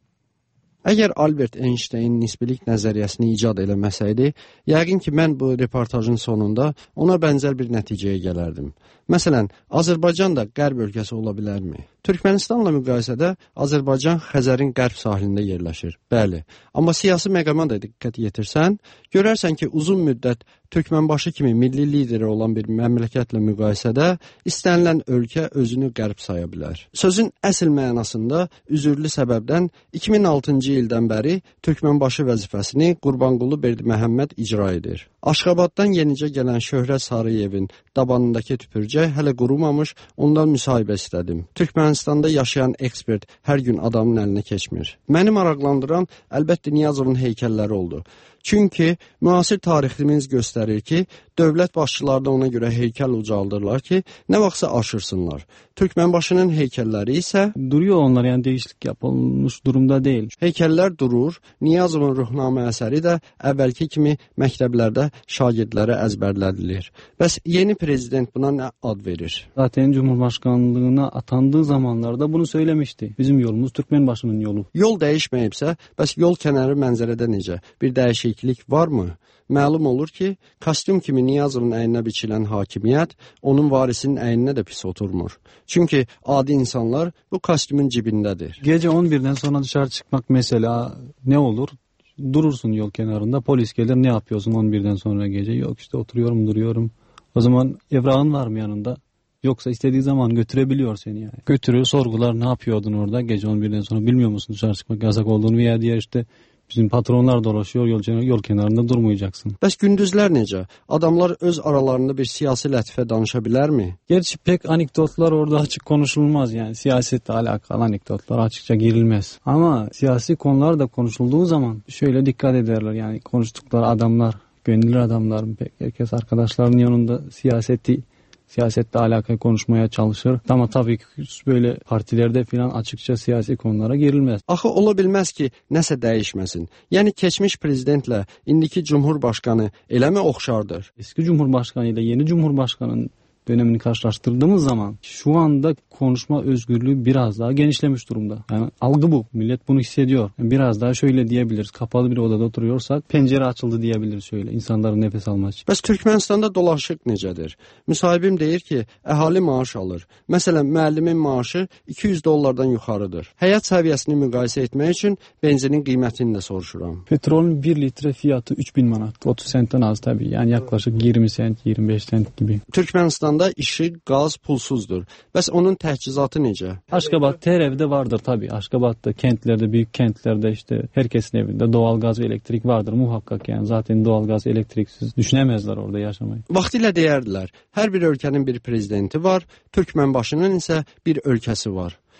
Əgər Albert Einstein nisbilik nəzəriyyəsini icad eləməsəydi, yəqin ki, mən bu reportajın sonunda ona bənzər bir nəticəyə gələrdim. Məsələn, Azərbaycan da qərb ölkəsi ola bilərmi? Türkmənistanla müqayisədə Azərbaycan Xəzərin qərb sahilində yerləşir. Bəli, amma siyasi məqama da diqqət yetirsən, görərsən ki, uzun müddət Türkmənbaşı kimi milli lideri olan bir məmləkətlə müqayisədə istənilən ölkə özünü qərb saya bilər. Sözün əsl mənasında üzürlü səbəbdən iki min altıncı ildən bəri Türkmənbaşı vəzifəsini Qurbanqulu Berdiməhəmməd icra edir. Aşqabaddan yenicə gələn Şöhrət Sarıyevin dabanındakı tüpürcək hələ qurumamış, ondan müsahibə istədim. Türkmənistanda yaşayan ekspert hər gün adamın əlinə keçmir. Məni maraqlandıran əlbəttə Niyazovun heykəlləri oldu. Çünki müasir tariximiz göstərir ki, dövlət başçıları da ona görə heykəl ucaldırlar ki, nə vaxtsa aşırsınlar. Türkmənbaşının heykəlləri isə duruyor onlar, yəni dəyişiklik yapılmış durumda deyil. Heykəllər durur. Niyazovun ruhnamə əsəri də əvvəlki kimi məktəblərdə şagirdlərə əzbərlədilir. Bəs yeni prezident buna nə ad verir? Zaten Cumhurbaşkanlığına atandığı zamanlarda bunu söylemişti. Bizim yolumuz Türkmenbaşı'nın yolu. Yol dəyişməyibsə, bəs yol kənarı mənzərədə necə? Bir dəyişiklik varmı? Məlum olur ki, kostyum kimi Niyazovun əyninə biçilən hakimiyyət onun varisinin əyninə də pis oturmur. Çünki adi insanlar bu kostyumun cibindədir. Gece on birden sonra dışarı çıkmak mesela ne olur? Durursun yol kenarında, polis gelir, ne yapıyorsun on birden sonra gece? Yok işte oturuyorum, duruyorum. O zaman evrağın var mı yanında? Yoksa istediği zaman götürebiliyor seni yani. Götürüyor, sorgular, ne yapıyordun orada gece on birden sonra, bilmiyor musun dışarı çıkmak yasak olduğunu veya diğer işte bizim patronlar dolaşıyor, yol, yol kenarında durmayacaksın. Bəs gündüzlər necə? Adamlar öz aralarında bir siyasi lətifə danışa bilərmi? Gerçi pek anekdotlar orada açık konuşulmaz yani. Siyasetle alakalı anekdotlar açıkça girilmez. Ama siyasi konular da konuşulduğu zaman şöyle dikkat ederler. Yani konuştukları adamlar, gönüllü adamlar, pek herkes arkadaşlarının yanında siyaseti siyasetle alakalı konuşmaya çalışır. Ama tabii ki böyle partilerde filan açıkça siyasi konulara girilmez. Axı ola bilməz ki, nəsə dəyişməsin. Yəni keçmiş prezidentlə indiki cumhurbaşkanı eləmi oxşardır? Eski cumhurbaşkanı ile yeni cumhurbaşkanının dönemini karşılaştırdığımız zaman şu anda konuşma özgürlüğü biraz daha genişlemiş durumda. Yani algı bu. Millet bunu hissediyor. Yani biraz daha şöyle diyebiliriz. Kapalı bir odada oturuyorsak pencere açıldı diyebiliriz şöyle. İnsanların nefes alması için. Bəs Türkmenistan'da dolaşıq necədir? Müsahibim deyir ki, əhali maaş alır. Məsələn, müəllimin maaşı iki yüz dollardan yuxarıdır. Həyat səviyyəsini müqayisə etmək üçün benzinin qiymətini də soruşuram. Petrolün bir litre fiyatı üç bin manat. otuz sentten az tabii. Yani yaklaşık yirmi sent, yirmi beş sent gibi. Türkmenistan'da işıq, qaz pulsuzdur. Bəs onun təchizatı necə? Aşgabat her evde vardır tabii. Aşgabat'ta, kentlerde, büyük kentlerde işte herkesin evinde doğal gaz ve elektrik vardır muhakkak yani. Zaten doğal gaz, elektriksiz düşünemezler orada yaşamayı. Vaxtilə deyərdilər, hər bir ölkənin bir prezidenti var, Türkmənbaşının isə bir ölkəsi var.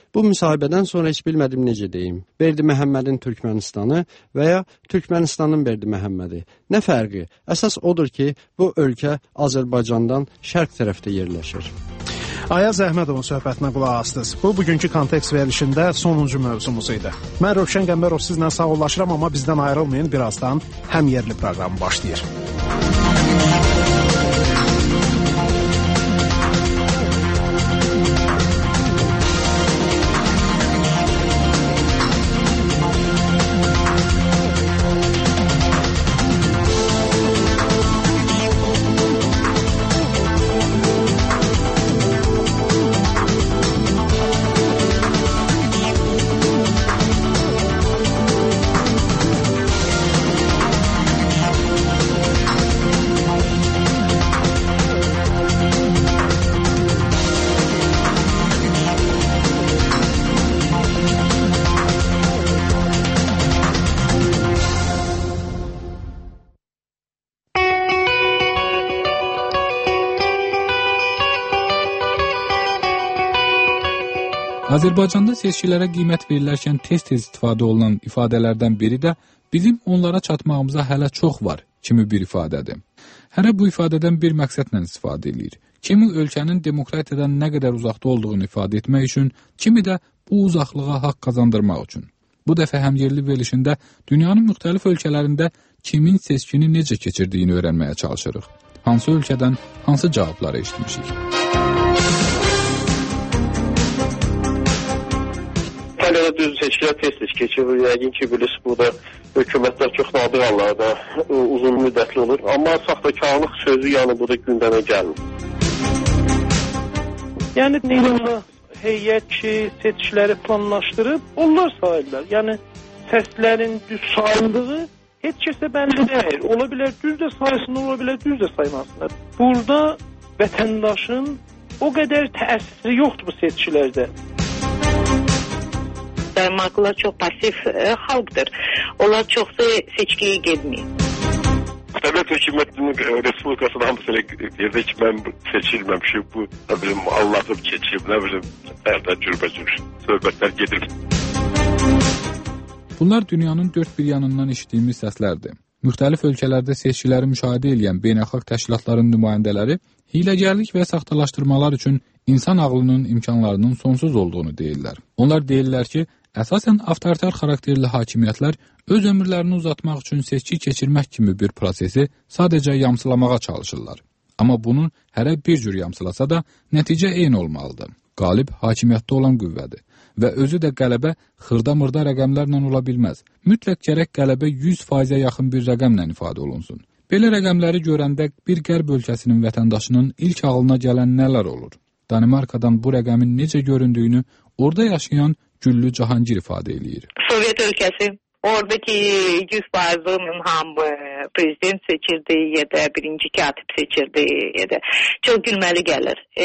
Bu müsahibədən sonra heç bilmədim necə deyim. Berdi Məhəmmədin Türkmənistanı və ya Türkmənistanın Berdi Məhəmmədi. Nə fərqi? Əsas odur ki, bu ölkə Azərbaycandan şərq tərəfdə yerləşir. Ayaz Əhmədovun söhbətinə qulaq astınız. Bu, bugünkü kontekst verilişində sonuncu mövzumuz idi. Mən Rövşən Qəmbərov sizlə sağollaşıram, amma bizdən ayrılmayın. Birazdan həm yerli proqramı başlayır. Azərbaycanda seçkilərə qiymət verilərkən tez-tez istifadə olunan ifadələrdən biri də bizim onlara çatmağımıza hələ çox var kimi bir ifadədir. Hərə bu ifadədən bir məqsədlə istifadə edir. Kimi ölkənin demokratiyadan nə qədər uzaqda olduğunu ifadə etmək üçün, kimi də bu uzaqlığa haqq qazandırmaq üçün. Bu dəfə həm yerli verilişində dünyanın müxtəlif ölkələrində kimin seçkini necə keçirdiyini öyrənməyə çalışırıq. Hansı ölkədən hansı cavabları eşitmişik? Hələ düz seçkilər tez-tez keçir. Yəqin ki, bilirsiniz, bu da hökumətlər çox nadir hallarda uzun müddətli olur. Amma saxtakarlıq sözü yəni burada gündəmə gəlmir. Yəni neyinlə heyət ki, seçkiləri planlaşdırıb, onlar sayırlar. Yəni səslərin düz sayıldığı heç kəsə bəlli deyil. Ola bilər düz də saysın, ola bilər düz də saymasınlar. Burada vətəndaşın o qədər təsiri yoxdur bu seçkilərdə. Saymaklar çox pasif e, xalqdır. Onlar çoxsa seçkiyə getmir. Devlet hükümetinin Respublikasının hamısı yerdə ki, mən seçilməmişim, bu, nə bilim, Allah'ım keçib, nə bilim, hərdən cürbəcür söhbətlər gedir. Bunlar dünyanın dörd bir yanından eşitdiyimiz səslərdir. Müxtəlif ölkələrdə seçkiləri müşahidə edən beynəlxalq təşkilatların nümayəndələri hiləgərlik və saxtalaşdırmalar üçün insan ağlının imkanlarının sonsuz olduğunu deyirlər. Onlar deyirlər ki, əsasən avtoritar xarakterli hakimiyyətlər öz ömürlərini uzatmaq üçün seçki keçirmək kimi bir prosesi sadəcə yamsılamağa çalışırlar. Amma bunun hərə bir cür yamsılasa da nəticə eyni olmalıdır. Qalib hakimiyyətdə olan qüvvədir və özü də qələbə xırda-mırda rəqəmlərlə ola bilməz. Mütləq gərək qələbə yüz faizə yaxın bir rəqəmlə ifadə olunsun. Belə rəqəmləri görəndə bir qərb ölkəsinin vətəndaşının ilk ağlına gələn nələr olur? Danimarkadan bu rəqəmin necə göründüyünü orada yaşayan Güllü Cahangir ifadə eləyir. Sovyet ölkəsi oradaki yüz faizinin ham prezident seçildi ya da birinci katip seçildi ya da çok gülməli gəlir. Ee,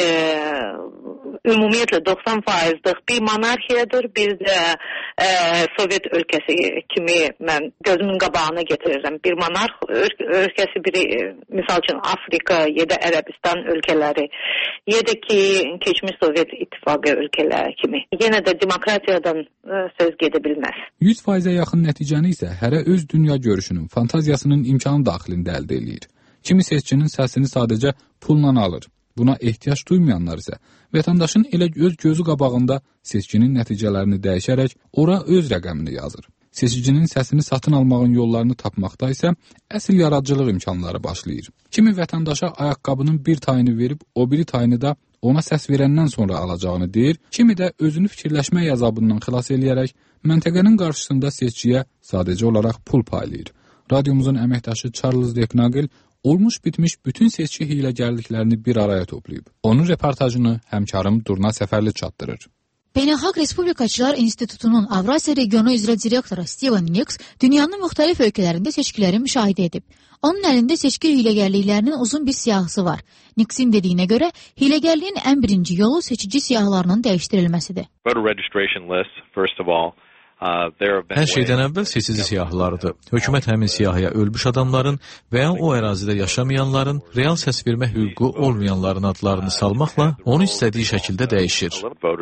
ümumiyyətlə doxsan faizlik bir monarxiyadır. Bir də e, Sovyet ölkəsi kimi mən gözümün qabağına getirirəm. Bir monarx ölkəsi biri, misal üçün Afrika ya da Ərəbistan ölkələri ya da ki keçmiş Sovyet İttifaqı ölkələri kimi. Yenə də demokratiyadan e, söz gedə bilməz. yüz faizə yaxın nəticəni isə hərə öz dünya görüşünün, fantaziyasının imkanı daxilində əldə edir. Kimi seçkinin səsini sadəcə pulla alır. Buna ehtiyac duymayanlar isə vətəndaşın elə öz gözü qabağında seçkinin nəticələrini dəyişərək ora öz rəqəmini yazır. Seçicinin səsini satın almağın yollarını tapmaqda isə əsl yaradıcılıq imkanları başlayır. Kimi vətəndaşa ayaqqabının bir tayını verib o biri tayını da ona səs verəndən sonra alacağını deyir, kimi də özünü fikirləşmək əzabından xilas eləyərək məntəqənin qarşısında seçkiyə sadəcə olaraq pul paylayır. Radiomuzun əməkdaşı Charles Deknagel olmuş bitmiş bütün seçki hiləgərliklərini bir araya toplayıb. Onun reportajını həmkarım Durna Səfərli çatdırır. Beynəlxalq Respublikaçılar İnstitutunun Avrasiya regionu üzrə direktoru Steven Nix dünyanın müxtəlif ölkələrində seçkiləri müşahidə edib. Onun əlində seçki hiləgərliklərinin uzun bir siyahısı var. Nix'in dediyinə görə hiləgərliyin ən birinci yolu seçici siyahılarının dəyişdirilməsidir. Voter registration lists, first of all, Hər şeydən əvvəl seçici siyahılardır. Hökumət həmin siyahıya ölmüş adamların və ya o ərazidə yaşamayanların, real səs vermə hüququ olmayanların adlarını salmaqla onu istədiyi şəkildə dəyişir.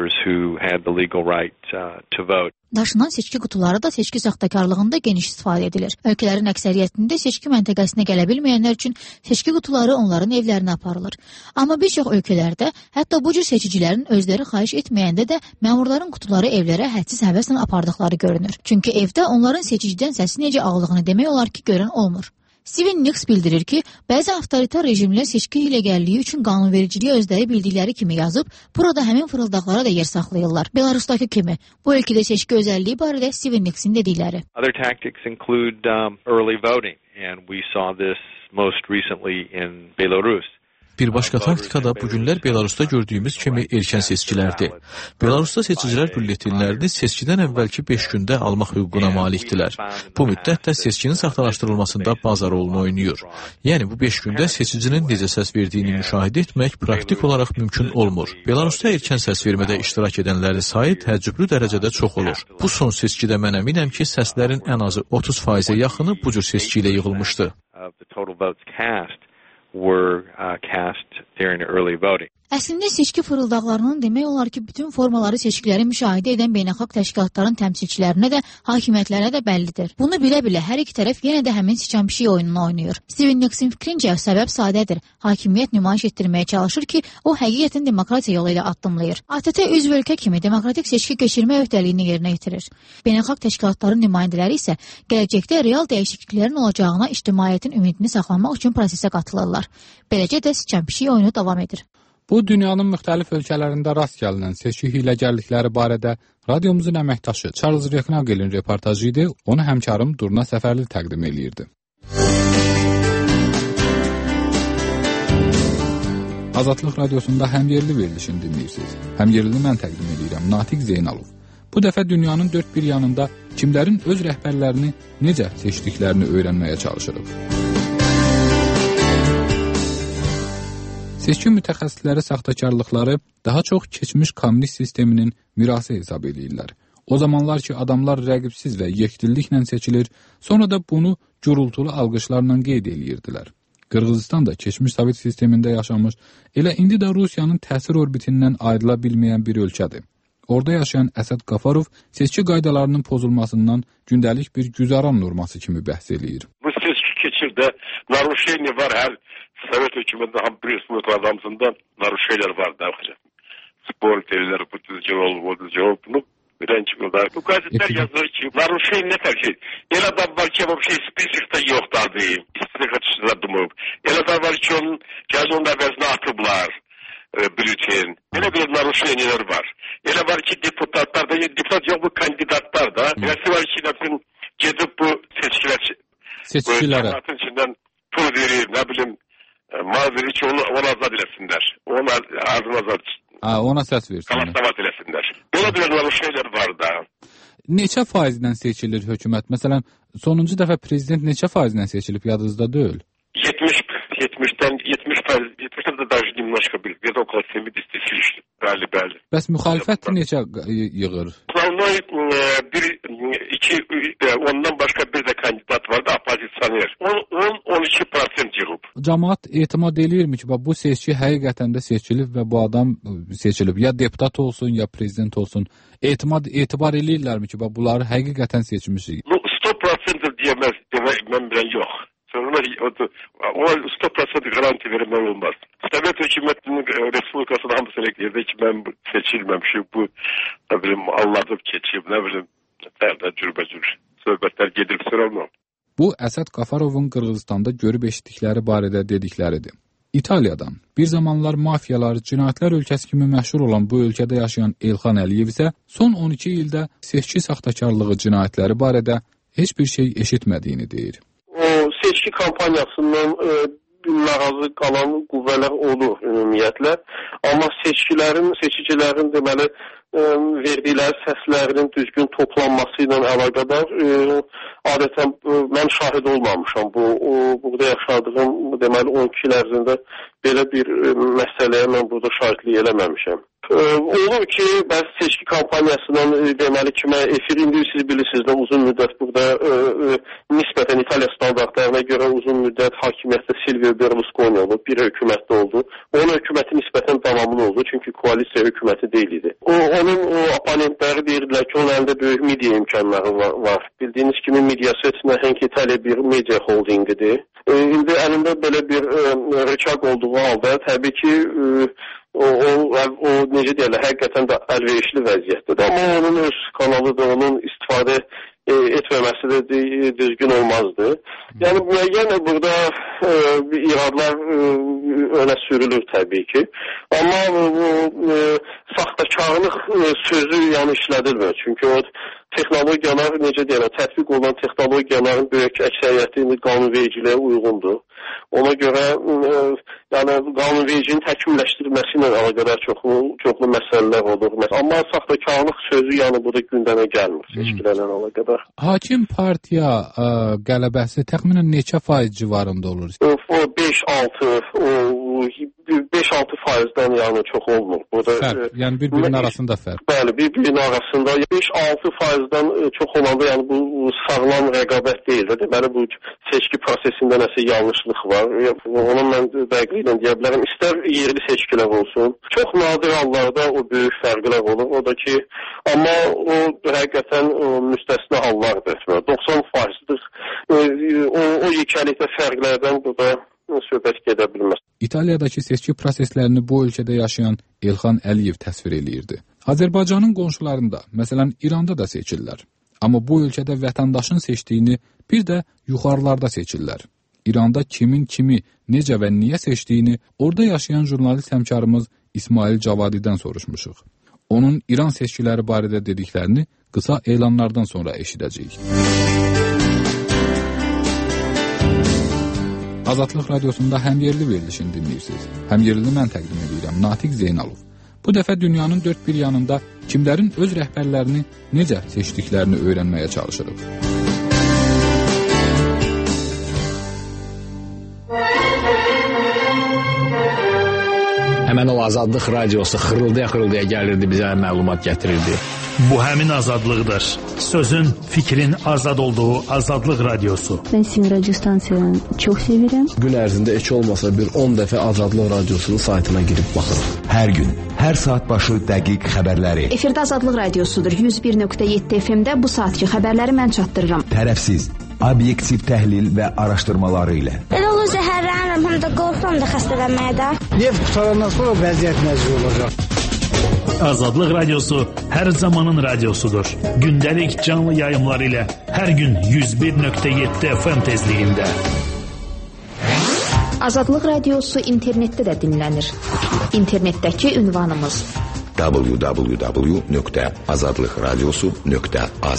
Daşınan seçki qutuları da seçki saxtakarlığında geniş istifadə edilir. Ölkələrin əksəriyyətində seçki məntəqəsinə gələ bilməyənlər üçün seçki qutuları onların evlərinə aparılır. Amma bir çox ölkələrdə, hətta bu cür seçicilərin özləri xahiş etməyəndə də məmurların qutuları evlərə hədsiz həvəslə apardıqları görünür. Çünki evdə onların seçicidən səsi necə ağladığını demək olar ki, görən olmur. Steven Nix bildirir ki, bəzi avtoritar rejimlər seçki hiyləgərliyi üçün qanunvericiliyi özləri bildikləri kimi yazıb, burada həmin fırıldaqlara da yer saxlayırlar. Belarusdakı kimi. Bu ölkədə seçki özəlliyi barədə Steven Nixin dedikləri. Other tactics include um, early voting, and we saw this most recently in Belarus. Bir başqa taktika da bu günlər Belarusda gördüyümüz kimi erkən seçkilərdir. Belarusda seçicilər bülletinlərini seçkidən əvvəlki beş gündə almaq hüququna malikdilər. Bu müddətdə seçkinin saxtalaşdırılmasında bazar rolunu oynayır. Yəni bu beş gündə seçicinin necə səs verdiyini müşahidə etmək praktik olaraq mümkün olmur. Belarusda erkən səs vermədə iştirak edənlərin sayı təəccüblü dərəcədə çox olur. Bu son seçkidə mən əminəm ki, səslərin ən azı otuz faizə yaxını bu cür seçki ilə yığılmışdı. Were uh, cast during early voting. Əslində seçki fırıldaqlarının demək olar ki, bütün formaları seçkiləri müşahidə edən beynəlxalq təşkilatların təmsilçilərinə də, hakimiyyətlərə də bəllidir. Bunu bilə-bilə hər iki tərəf yenə də həmin sıçan pişik oyununu oynayır. Steven Nixin fikrincə səbəb sadədir. Hakimiyyət nümayiş etdirməyə çalışır ki, o həqiqətən demokratiya yolu ilə addımlayır. A T T üzv ölkə kimi demokratik seçki keçirmə öhdəliyini yerinə yetirir. Beynəlxalq təşkilatların nümayəndələri isə gələcəkdə real dəyişikliklərin olacağına ictimaiyyətin ümidini saxlamaq üçün prosesə qatılırlar. Beləcə də sıçan pişik oyunu davam edir. Bu, dünyanın müxtəlif ölkələrində rast gəlinən seçki hiyləgərlikləri barədə radiomuzun əməkdaşı Charles Reknagelin reportajı idi. Onu həmkarım Durna Səfərli təqdim eləyirdi. Azadlıq radiosunda həmyerli verilişini dinləyirsiniz. Həmyerlini mən təqdim edirəm, Natiq Zeynalov. Bu dəfə dünyanın dörd bir yanında kimlərin öz rəhbərlərini necə seçdiklərini öyrənməyə çalışırıq. Seçki mütəxəssisləri saxtakarlıqları daha çox keçmiş kommunist sisteminin mirası hesab edirlər. O zamanlar ki, adamlar rəqibsiz və yekdilliklə seçilir, sonra da bunu gürültülü alqışlarla qeyd edirdilər. Qırğızistan da keçmiş Sovet sistemində yaşamış, elə indi də Rusiyanın təsir orbitindən ayrıla bilməyən bir ölkədir. Orada yaşayan Əsəd Qafarov seçki qaydalarının pozulmasından gündəlik bir güzaran norması kimi bəhs eləyir. Bu seçki keçirdə naruşeniya var, hər Sovet hükümətində ham bir respublikalarımızda naruşeniyalar var da. Spor televizor bu düzgün olub, o düzgün olub. Bunu öğrenciler. Bu gazetler yazıyor ki naruşeniya tercih. El adam var ki bu şey spisikte yok da değil. İstediği kaçışlar dumub. El adam var ki onun gazonun əvəzinə atıblar. Bülten. Böyle bir naruşeniyalar var. Ele var ki deputatlar da, deputat yok bu kandidatlar da. Elesi var ki nasıl gidip bu seçkiler seçkilere içinden pul verir, ne bileyim mal verir ki onu, onu azad eləsinlər. Ona ağzını azad. Ha, ona səs versinlər. Qalasdavat eləsinlər. Belə bir naruşeniyalar var da. Neçə faizlə seçilir hökumət? Məsələn, sonuncu dəfə prezident neçə faizlə seçilib, yadınızda deyil? yetmiş yetmişdən yetmiş faiz, yetmişdən də daha немножко bir, bir də okula семьдесят тысяч. Bəli, bəli. Bəs müxalifət neçə yığır? Основной bir, iki, ondan başqa bir də kandidat var da opozisyoner. on on iki prosent yığıb. Cəmaət etimad eləyirmi ki, bu seçki həqiqətən də seçilib və bu adam seçilib? Ya deputat olsun, ya prezident olsun. Etimad, etibar eləyirlərmi ki, bunları həqiqətən seçmişik? Bu sto prosent deyəməz, demək, mən bilən yox. Sonra o sto prosent garanti vermək olmaz. Sovet hükümetinin respublikasında hamısı elektriyede ki ben seçilmemişim, bu ne bileyim anladım keçiyim, ne bileyim nerede cürbəcür söhbətlər gedir, sorulmam. Bu Əsəd Qafarovun Qırğızistanda görüb eşitdikləri barədə dedikləridir. İtaliyadan bir zamanlar mafiyalar, cinayətlər ölkəsi kimi məşhur olan bu ölkədə yaşayan Elxan Əliyev isə son on iki ildə seçki saxtakarlığı cinayətləri barədə heç bir şey eşitmədiyini deyir. O seçki kampaniyasından e, narazı qalan qüvvələr olur ümumiyyətlə. Amma seçkilərin, seçicilərin deməli e, verdikləri səslərinin düzgün toplanması ilə əlaqədar e, adətən e, mən şahid olmamışam. Bu o, burada yaşadığım deməli on iki il ərzində belə bir e, məsələyə mən burada şahidlik eləməmişəm. Olur ki, bəzi seçki kampaniyasından deməli ki, mən efir indi siz bilirsiniz də uzun müddət burada ə, ə, nisbətən İtaliya standartlarına görə uzun müddət hakimiyyətdə Silvio Berlusconi olub, bir hökumətdə oldu. Onun hökuməti nisbətən davamlı oldu, çünki koalisiya hökuməti deyil idi. O, onun o oponentləri deyirdilər ki, onun əlində böyük media imkanları var. var. Bildiyiniz kimi Mediaset nəhəng İtaliya bir media holdingidir. E, indi əlində belə bir ə, rıçaq olduğu halda təbii ki, ə, O, o, o necə deyirlər, həqiqətən də əlverişli vəziyyətdir. Amma onun öz kanalıdır, onun istifadə e, etməməsi də düzgün olmazdı. Yəni müəyyən burada e, iradlar e, önə sürülür təbii ki. Amma bu e, saxtakarlıq e, sözü yəni işlədilmir. Çünki o texnologiyalar, necə deyirlər, tətbiq olunan texnologiyaların böyük əksəriyyəti qanunvericiliyə uyğundur. Ona görə e, yəni qanunvericinin təkmilləşdirilməsi ilə əlaqədar çoxlu, çoxlu məsələlər olur. Amma saxtakarlıq sözü yəni burada gündəmə gəlmir seçkilərlə əlaqədar. Hakim partiya ə, qələbəsi təxminən neçə faiz civarında olur? O beş altı beş altı faizdən yəni çox olmur. Burada fərq, e, yəni bir-birinin arasında fərq. Bəli, bir-birinin arasında beş altı faizdən çox olanda yəni bu, bu sağlam rəqabət deyil də. Deməli bu seçki prosesində nəsə yanlışlıq var. Onu mən dəqiqliklə deyə bilərəm. İstər yerli seçkilər olsun. Çox nadir hallarda o böyük fərqlər olur. O da ki, amma o həqiqətən o, müstəsna hallardır. doxsan faizdir. O, o, o yekəlikdə fərqlərdən burada söhbət gedə bilməz. İtaliyadakı seçki proseslərini bu ölkədə yaşayan Elxan Əliyev təsvir eləyirdi. Azərbaycanın qonşularında, məsələn İranda da seçirlər. Amma bu ölkədə vətəndaşın seçdiyini bir də yuxarılarda seçirlər. İranda kimin kimi, necə və niyə seçdiyini orada yaşayan jurnalist həmkarımız İsmail Cavadidən soruşmuşuq. Onun İran seçkiləri barədə dediklərini qısa elanlardan sonra eşidəcəyik. Azadlıq Radiosunda həmyerli verilişini dinləyirsiniz. Həmyerlini mən təqdim edirəm, Natiq Zeynalov. Bu dəfə dünyanın dörd bir yanında kimlərin öz rəhbərlərini necə seçdiklərini öyrənməyə çalışırıq. Həmən o Azadlıq Radiosu xırıldaya-xırıldaya gəlirdi, bizə məlumat gətirirdi. Bu həmin azadlıqdır. Sözün, fikrin azad olduğu Azadlıq Radiosu. Ben sizin radyo stansiyanı çok severim. Gün ərzində heç olmasa bir on dəfə Azadlıq Radiosunun saytına girib baxırım. Hər gün, hər saat başı dəqiq xəbərləri. Efirdə Azadlıq Radiosudur. yüz bir nöqtə yeddi F M-də bu saatki xəbərləri mən çatdırıram. Tərəfsiz, obyektiv təhlil və araşdırmaları ilə. Elə olur zəhərlənirəm, həm də qorxuram da xəstələnməyə də. Neft qutarandan sonra vəziyyət nəzir olacaq. Azadlıq Radiosu hər zamanın radiosudur. Gündəlik canlı yayımlar ilə hər gün yüz bir nöqtə yeddi F M tezliyində. Azadlıq Radiosu internetdə də dinlənir. İnternetdəki ünvanımız w w w nöqtə azadlıq radiosu nöqtə az.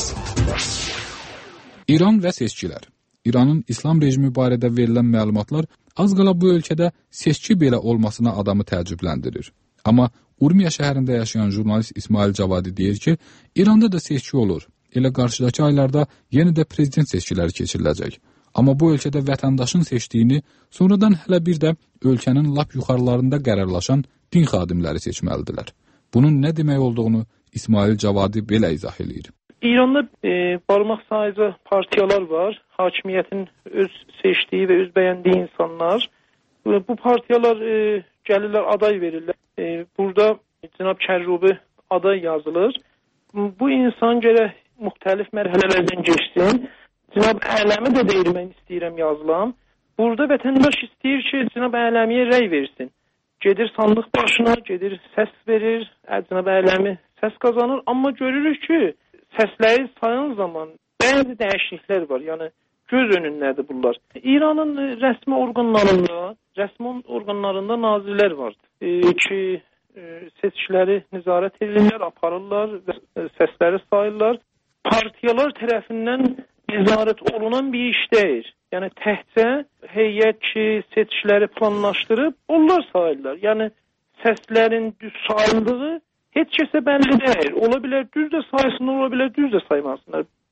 İran və seçkilər. İranın İslam rejimi barədə verilən məlumatlar az qala bu ölkədə seçki belə olmasına adamı təəccübləndirir. Amma Urmiya şəhərində yaşayan jurnalist İsmail Cavadi deyir ki, İranda da seçki olur. Elə qarşıdakı aylarda yenə də prezident seçkiləri keçiriləcək. Amma bu ölkədə vətəndaşın seçdiyini, sonradan hələ bir də ölkənin lap yuxarılarında qərarlaşan din xadimləri seçməlidirlər. Bunun nə demək olduğunu İsmail Cavadi belə izah edir. İranda e, barmaq sayıcı partiyalar var. Hakimiyyətin öz seçdiyi və öz bəyəndiyi insanlar. Bu partiyalar e, gəlirlər, aday verirlər. E, burada Cənab Kərrubi aday yazılır. Bu insan gərək müxtəlif mərhələlərdən keçsin. Cənab Ələmi də deyir, mən istəyirəm yazılam. Burada vətəndaş istəyir ki, Cənab Ələmiyə rəy versin. Gedir sandıq başına, gedir səs verir. Cənab Ələmi səs qazanır. Amma görürük ki, səsləri sayan zaman bəzi dəyişikliklər var. Yəni göz önündədir bunlar. İranın rəsmi orqanlarında, rəsmi orqanlarında nazirlər vardır e, ki, e, seçkiləri nəzarət edirlər, aparırlar və səsləri sayırlar. Partiyalar tərəfindən nəzarət olunan bir iş deyil. Yəni təkcə heyət ki, seçkiləri planlaşdırıb, onlar sayırlar. Yəni səslərin düz sayıldığı heç kəsə bəlli deyil. Ola bilər düz də saysınlar, ola bilər düz də saymasınlar.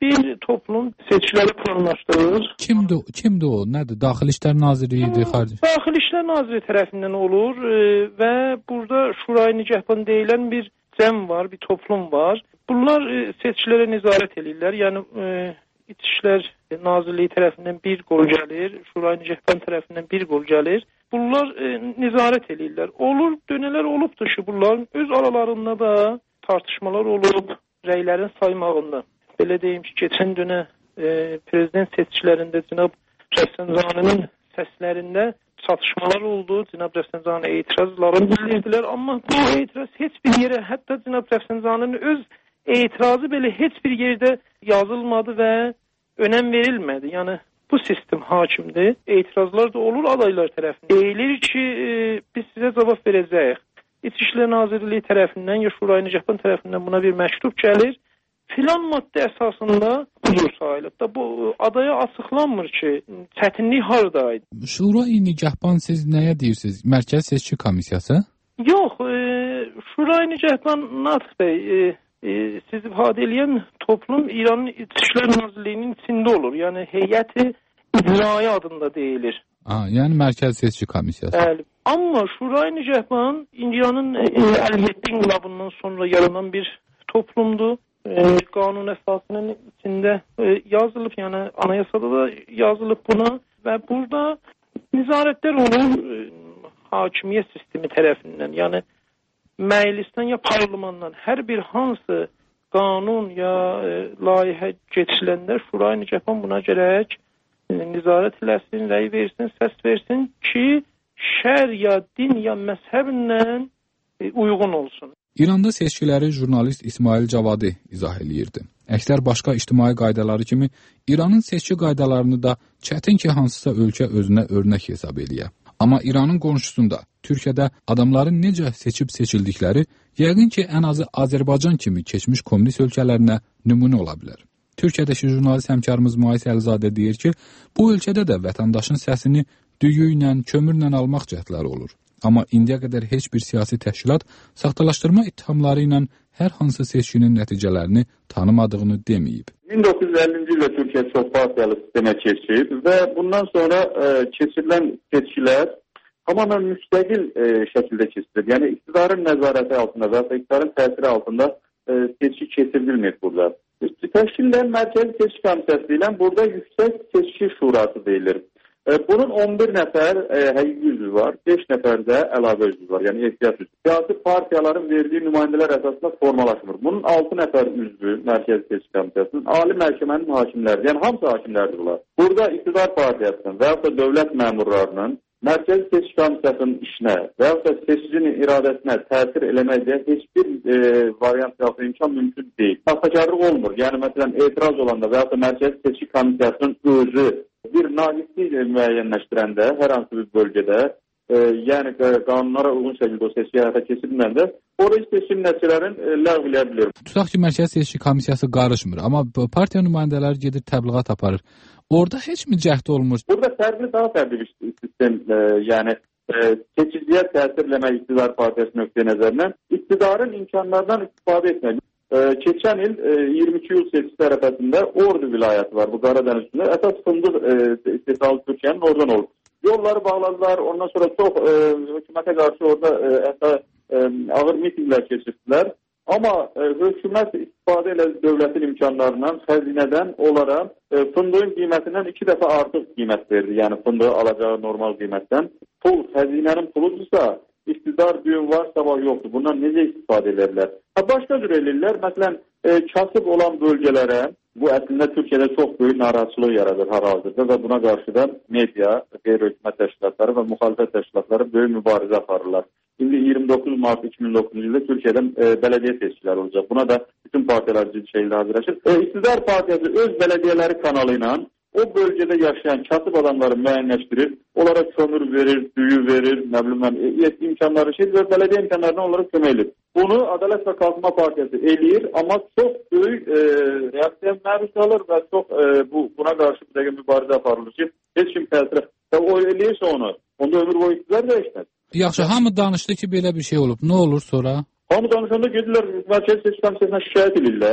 bir toplum seçkiləri planlaşdırır. Kimdir, kimdir o? Nədir? Daxili İşlər Nazirliyidir, xarici? Daxili İşlər Naziri tərəfindən olur e, və burada Şurayı Nigahban deyilən bir cəm var, bir toplum var. Bunlar e, seçkilərə nəzarət edirlər. Yəni e, İçişlər Nazirliyi tərəfindən bir qol gəlir, Şurayı Nigahban tərəfindən bir qol gəlir. Bunlar e, nəzarət edirlər. Olur, dönələr olubdur ki, bunların öz aralarında da tartışmalar olub, rəylərin saymağında. Belə deyim ki, keçən dönə e, prezident seçkilərində cənab Rəfsanjaninin səslərində çatışmalar oldu. Cənab Rəfsanjani etirazlarını bildirdilər, amma bu etiraz heç bir yerə, hətta cənab Rəfsanjaninin öz etirazı belə heç bir yerdə yazılmadı və önəm verilmədi. Yəni bu sistem hakimdir. Etirazlar da olur adaylar tərəfindən. Deyilir ki, e, biz sizə cavab verəcəyik. İçişlər Nazirliyi tərəfindən ya Şurayı Nigahban tərəfindən buna bir məktub gəlir. Filan maddə əsasında budur sayılıb da bu adaya açıqlanmır ki, çətinlik haradaydı. Şurayı Nigahban siz nəyə deyirsiniz? Mərkəzi Seçki Komissiyası? Yox, e, Şurayı Nigahban Natiq bəy, e, e, siz ifadə edən toplum İranın İçişlər Nazirliyinin içində olur. Yəni heyəti icraiyyə adında deyilir. Aa, yəni Mərkəzi Seçki Komissiyası. Bəli. Amma Şurayı Nigahban İranın e, əlli yeddi inqilabından sonra yaranan bir toplumdur. E, qanun əsasının içində e, yazılıb, yəni anayasada da yazılıb buna və burada nəzarətlər olur e, hakimiyyət sistemi tərəfindən. Yəni məclisdən ya parlamentdən hər bir hansı qanun ya e, layihə keçiləndə Şurayı Nigahban buna gərək e, nəzarət eləsin, rəy versin, səs versin ki, şər ya din ya məzhəblə e, uyğun olsun. İranda seçkiləri jurnalist İsmail Cavadi izah eləyirdi. Əksər başqa ictimai qaydaları kimi İranın seçki qaydalarını da çətin ki, hansısa ölkə özünə örnək hesab eləyə. Amma İranın qonşusunda, Türkiyədə adamların necə seçib seçildikləri yəqin ki, ən azı Azərbaycan kimi keçmiş kommunist ölkələrinə nümunə ola bilər. Türkiyədəki jurnalist həmkarımız Müais Əlizadə deyir ki, bu ölkədə də vətəndaşın səsini düyü ilə, kömürlə almaq cəhdləri olur. Amma indiyə qədər heç bir siyasi təşkilat saxtalaşdırma ittihamları ilə hər hansı seçkinin nəticələrini tanımadığını deməyib. min doqquz yüz əllinci ildə Türkiyə çox partiyalı sistemə keçib və bundan sonra e, keçirilən seçkilər tamamen müstəqil e, şəkildə keçirilir. Yəni iktidarın nəzarəti altında və ya iktidarın təsiri altında e, seçki keçirilmir burada. Təşkillər Mərkəzi Seçki Komissiyası ilə burada Yüksək Seçki Şurası deyilir. Bunun on bir nəfər e, həqiqi üzvü var, beş nəfər də əlavə üzvü var, yəni ehtiyat üzvü. Siyasi partiyaların verdiyi nümayəndələr əsasında formalaşmır. Bunun altı nəfər üzvü Mərkəzi Seçki Komissiyasının, Ali Məhkəmənin hakimləri, yəni hamısı hakimlərdir bunlar. Burada iqtidar partiyasının və yaxud da dövlət məmurlarının Mərkəzi Seçki Komissiyasının işinə və yaxud da seçicinin iradəsinə təsir eləməkdə heç bir e, variant və yaxud imkan mümkün deyil. Saxtakarlıq olmur. Yəni, məsələn, etiraz olanda və yaxud da Mərkəzi Seçki Komissiyasının özü bir naqislik müəyyənləşdirəndə hər hansı bir bölgədə, e, yəni qanunlara uyğun şəkildə o seçki həyata keçiriləndə, orada seçim nəticələrini e, ləğv eləyə bilir. Tutaq ki, Mərkəzi Seçki Komissiyası qarışmır, amma partiya nümayəndələri gedir təbliğat aparır. Orada heç mi cəhd olmur? Burada fərqli, daha fərqli bir sistem, e, yəni e, seçiciyə təsir eləmək iqtidar partiyası nöqteyi nəzərindən iqtidarın imkanlardan istifadə etmək. Keçən il iyirmi iki iyul seçkisi ərəfəsində Ordu vilayəti var bu Qaradəniz üstündə. Əsas fındıq istehsalı Türkiyənin oradan oldu. Yolları bağladılar, ondan sonra çox e, hökumətə qarşı orada e, hətta e, ağır mitinglər keçirdilər. Amma e, hökumət istifadə elə dövlətin imkanlarından, xəzinədən onlara e, fındığın qiymətindən iki dəfə artıq qiymət verdi. Yəni fındığı alacağı normal qiymətdən. Pul, xəzinənin puludursa, iqtidar düyün var, sabah yoxdur. Bundan necə istifadə edirlər? Ha, başqa cür edirlər. Məsələn, e, kasıb olan bölgələrə, bu əslində Türkiyədə çox böyük narahatçılıq yaradır hal-hazırda və buna qarşı da media, qeyri-hökumət təşkilatları və müxalifət təşkilatları böyük mübarizə aparırlar. İndi iyirmi doqquz mart iki min doqquzuncu ildə Türkiyədə e, bələdiyyə seçkiləri olacaq. Buna da bütün partiyalar ciddi şəkildə hazırlaşır. E, İqtidar partiyası öz bələdiyyələri kanalı ilə o bölgədə yaşayan kasıb adamları müəyyənləşdirir, onlara kömür verir, düyü verir, nə bilim mən, e, imkanları şey və bələdiyyə imkanlarına onlara kömək edir. Bunu Ədalət və Qalxınma Partiyası eləyir, amma çox böyük e, reaksiya məruz qalır və çox e, bu buna qarşı bir dəqiqə mübarizə aparılır ki, heç kim təsir və o eləyirsə onu, onda ömür boyu iqtidar dəyişməz. Yaxşı, hamı danışdı ki, belə bir şey olub. Nə olur sonra? Hamı danışanda gedirlər, Mərkəzi Seçki Komissiyasına şikayət edirlər.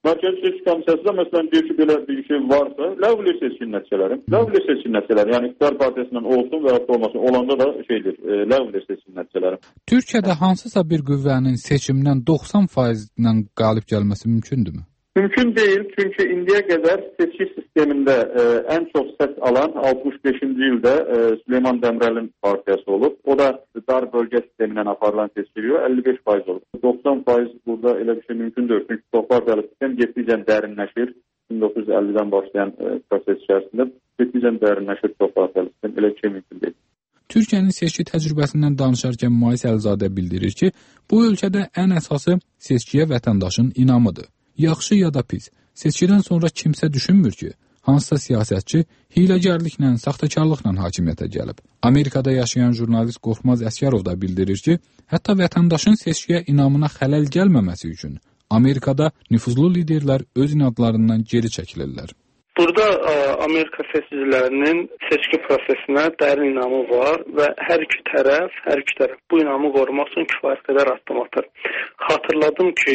Mərkəzi Seçki Komissiyası da məsələn deyir ki, belə bir şey varsa, ləğv edir seçki nəticələri. Ləğv edir seçki nəticələri, yəni iqtidar partiyasından olsun və ya olmasın, olanda da şeydir, e, ləğv edir seçki nəticələri. Türkiyədə hansısa bir qüvvənin seçimdən doxsan faizlə qalib gəlməsi mümkündürmü? Mümkün deyil, çünki indiyə qədər seçki sistemində e, ən çox səs alan altmış beşinci ildə e, Süleyman Dəmirəlin partiyası olub. O da dar bölgə sistemindən aparılan seçkiliyor əlli beş faiz olub. doxsan faiz burada elə bir şey mümkün deyil. Çünki çox partiyalı sistem getdikcə dərinləşir. min doqquz yüz əllidən başlayan e, proses içərisində getdikcə dərinləşir çox partiyalı sistem. Elə bir şey mümkün deyil. Türkiyənin seçki təcrübəsindən danışarkən Mais Əlizadə bildirir ki, bu ölkədə ən əsası seçkiyə vətəndaşın inamıdır. Yaxşı ya da pis, seçkidən sonra kimsə düşünmür ki, hansısa siyasətçi hiyləgərliklə, saxtakarlıqla hakimiyyətə gəlib. Amerikada yaşayan jurnalist Qorxmaz Əsgərov da bildirir ki, hətta vətəndaşın seçkiyə inamına xələl gəlməməsi üçün Amerikada nüfuzlu liderlər öz inadlarından geri çəkilirlər. Burada ə, Amerika seçicilərinin seçki prosesinə dərin inamı var və hər iki tərəf, hər iki tərəf bu inamı qorumaq üçün kifayət qədər addım atır. Xatırladım ki,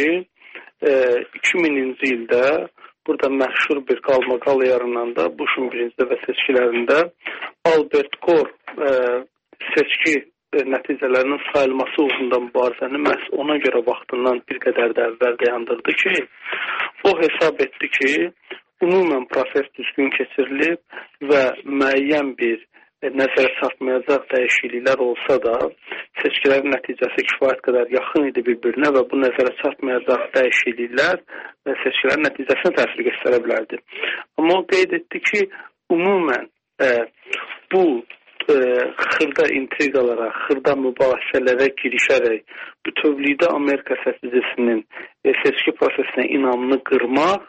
iki mininci ildə burada məşhur bir qalmaqal yarınanda Bushun birinci dəfə seçkilərində Albert Gore e, seçki e, nəticələrinin sayılması uğrunda mübarizəni məhz ona görə vaxtından bir qədər də əvvəl dayandırdı ki, o hesab etdi ki, ümumən proses düzgün keçirilib və müəyyən bir nəzərə çarpmayacaq dəyişikliklər olsa da, seçkilərin nəticəsi kifayət qədər yaxın idi bir-birinə və bu nəzərə çarpmayacaq dəyişikliklər seçkilərin nəticəsinə təsir göstərə bilərdi. Amma o qeyd etdi ki, ümumən e, bu e, xırda intriqalara, xırda mübahisələrə girişərək bütövlükdə Amerika seçicisinin e, seçki prosesinə inamını qırmaq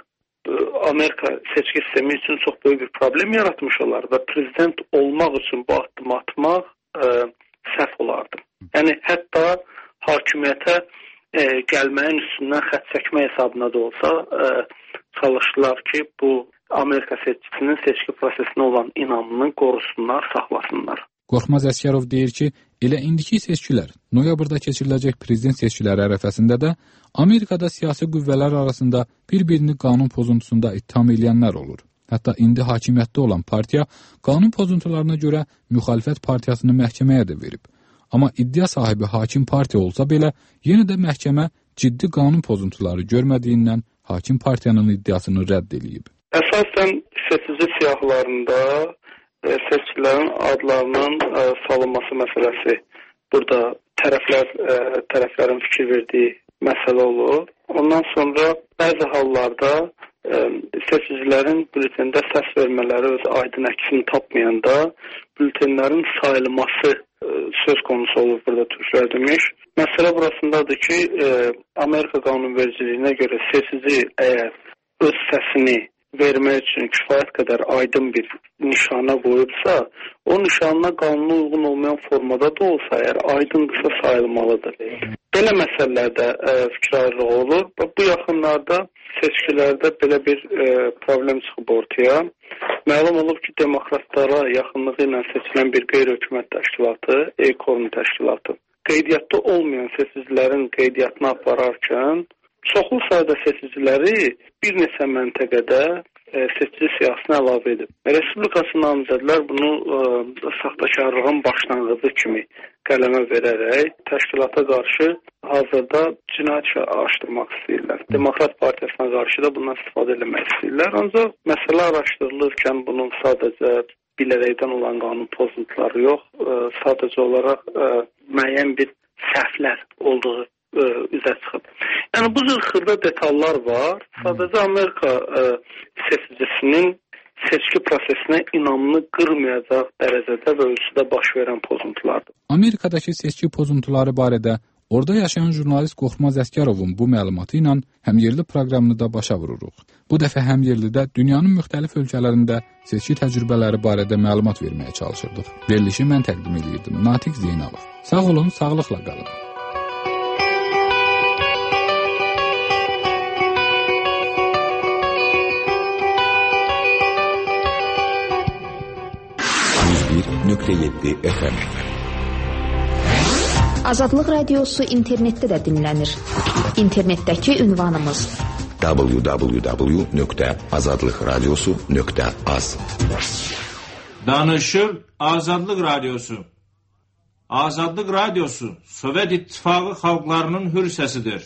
Amerika seçki sistemi üçün çox böyük bir problem yaratmış olar və prezident olmaq üçün bu addımı atmaq e, səhv olardı. Yəni hətta hakimiyyətə e, gəlməyin üstündən xətt çəkmə hesabına da olsa e, çalışdılar ki, bu Amerika seçkicisinin seçki prosesinə olan inamını qorusunlar, saxlasınlar. Qorxmaz Əsgərov deyir ki, elə indiki seçkilər, noyabrda keçiriləcək prezident seçkiləri ərəfəsində də Amerikada siyasi qüvvələr arasında bir-birini qanun pozuntusunda ittiham edənlər olur. Hətta indi hakimiyyətdə olan partiya qanun pozuntularına görə müxalifət partiyasını məhkəməyə də verib. Amma iddia sahibi hakim partiya olsa belə, yenə də məhkəmə ciddi qanun pozuntuları görmədiyindən hakim partiyanın iddiasını rədd edib. Əsasən seçici siyahılarında seçkilərin adlarının ə, salınması məsələsi burada tərəflər ə, tərəflərin fikir verdiyi məsələ olur. Ondan sonra bəzi hallarda ə, seçicilərin bültində səs vermələri öz aydın əksini tapmayanda bültenlərin sayılması ə, söz konusu olur burada türklər demiş. Məsələ burasındadır ki, ə, Amerika qanunvericiliyinə görə seçici əgər öz səsini vermək üçün kifayət qədər aydın bir nişana qoyubsa, o nişanına qanuna uyğun olmayan formada da olsa, əgər aydındırsa sayılmalıdır. Belə məsələlərdə e, fikir ayrılığı olur. Bu yaxınlarda seçkilərdə belə bir e, problem çıxıb ortaya. Məlum olub ki, demokratlara yaxınlığı ilə seçilən bir qeyri-hökumət təşkilatı, EKORN təşkilatı, qeydiyyatda olmayan seçicilərin qeydiyyatını apararkən çoxlu sayda seçiciləri bir neçə məntəqədə e, seçici siyahısına əlavə edib. Respublikası namizədlər bunu e, saxtakarlığın başlanğıcı kimi qələmə verərək təşkilata qarşı hazırda cinayət araşdırmaq istəyirlər. Demokrat Partiyasına qarşı da bundan istifadə etmək istəyirlər. Ancaq məsələ araşdırılırkən bunun sadəcə bilərəkdən olan qanun pozuntuları yox, e, sadəcə olaraq e, müəyyən bir səhvlər olduğu ə, üzə çıxıb. Yəni bu cür xırda detallar var. Sadəcə Amerika ə, seçicisinin seçki prosesinə inamını qırmayacaq dərəcədə və ölçüdə baş verən pozuntulardır. Amerikadakı seçki pozuntuları barədə orada yaşayan jurnalist Qorxmaz Əsgərovun bu məlumatı ilə həmyerli proqramını da başa vururuq. Bu dəfə həmyerlidə dünyanın müxtəlif ölkələrində seçki təcrübələri barədə məlumat verməyə çalışırdıq. Verilişi mən təqdim edirdim. Natiq Zeynalov. Sağ olun, sağlıqla qalın. nöqtə yeddi F M Azadlıq Radiosu internetdə də dinlənir. İnternetdəki ünvanımız w w w nöqtə azadlıq radiosu nöqtə az. Danışır Azadlıq Radyosu. Azadlıq Radyosu Sovet İttifaqı xalqlarının hür səsidir.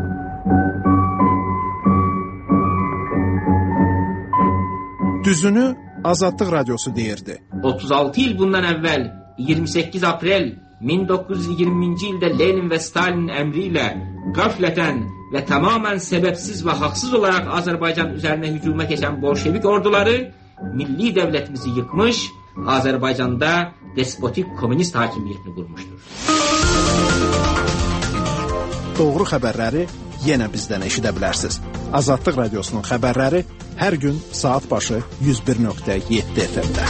Düzünü Azadlıq Radyosu deyirdi. otuz altı il bundan əvvəl iyirmi səkkiz aprel min doqquz yüz iyirminci ildə Lenin və Stalin əmri ilə qəflətən və tamamən səbəbsiz və haqsız olaraq Azərbaycan üzərinə hücuma keçən bolşevik orduları milli dövlətimizi yıkmış, Azərbaycanda despotik komünist hakimiyyətini qurmuşdur. Doğru xəbərləri yenə bizdən eşidə bilərsiniz. Azadlıq Radiosunun xəbərləri hər gün saat başı yüz bir nöqtə yeddi F M-də.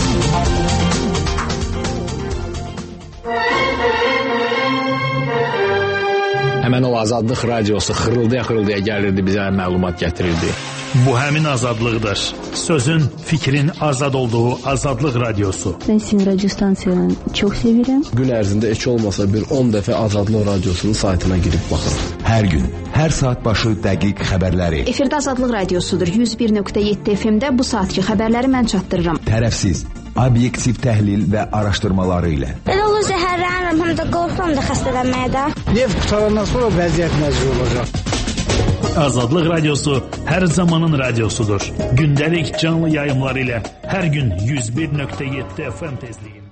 Həmən o Azadlıq Radiosu xırıldaya-xırıldaya gəlirdi, bizə məlumat gətirirdi. Bu həmin azadlıqdır. Sözün, fikrin azad olduğu Azadlıq Radiosu. Ben sizin radyo stansiyanı çok seviyorum. Gün ərzində heç olmasa bir on dəfə Azadlıq Radiosunun saytına girib baxırıq. Hər gün, hər saat başı dəqiq xəbərləri. Efirdə Azadlıq Radiosudur. yüz bir nöqtə yeddi F M-də bu saatki xəbərləri mən çatdırıram. Tərəfsiz, obyektiv təhlil və araşdırmaları ilə. Elə olur zəhərlənirəm, həm də qorxuram da xəstələnməyə də. Neft qutarandan sonra vəziyyət nəzir olacaq. Azadlıq Radiosu hər zamanın radiosudur. Gündəlik canlı yayımlar ilə hər gün yüz bir nöqtə yeddi F M tezliyi.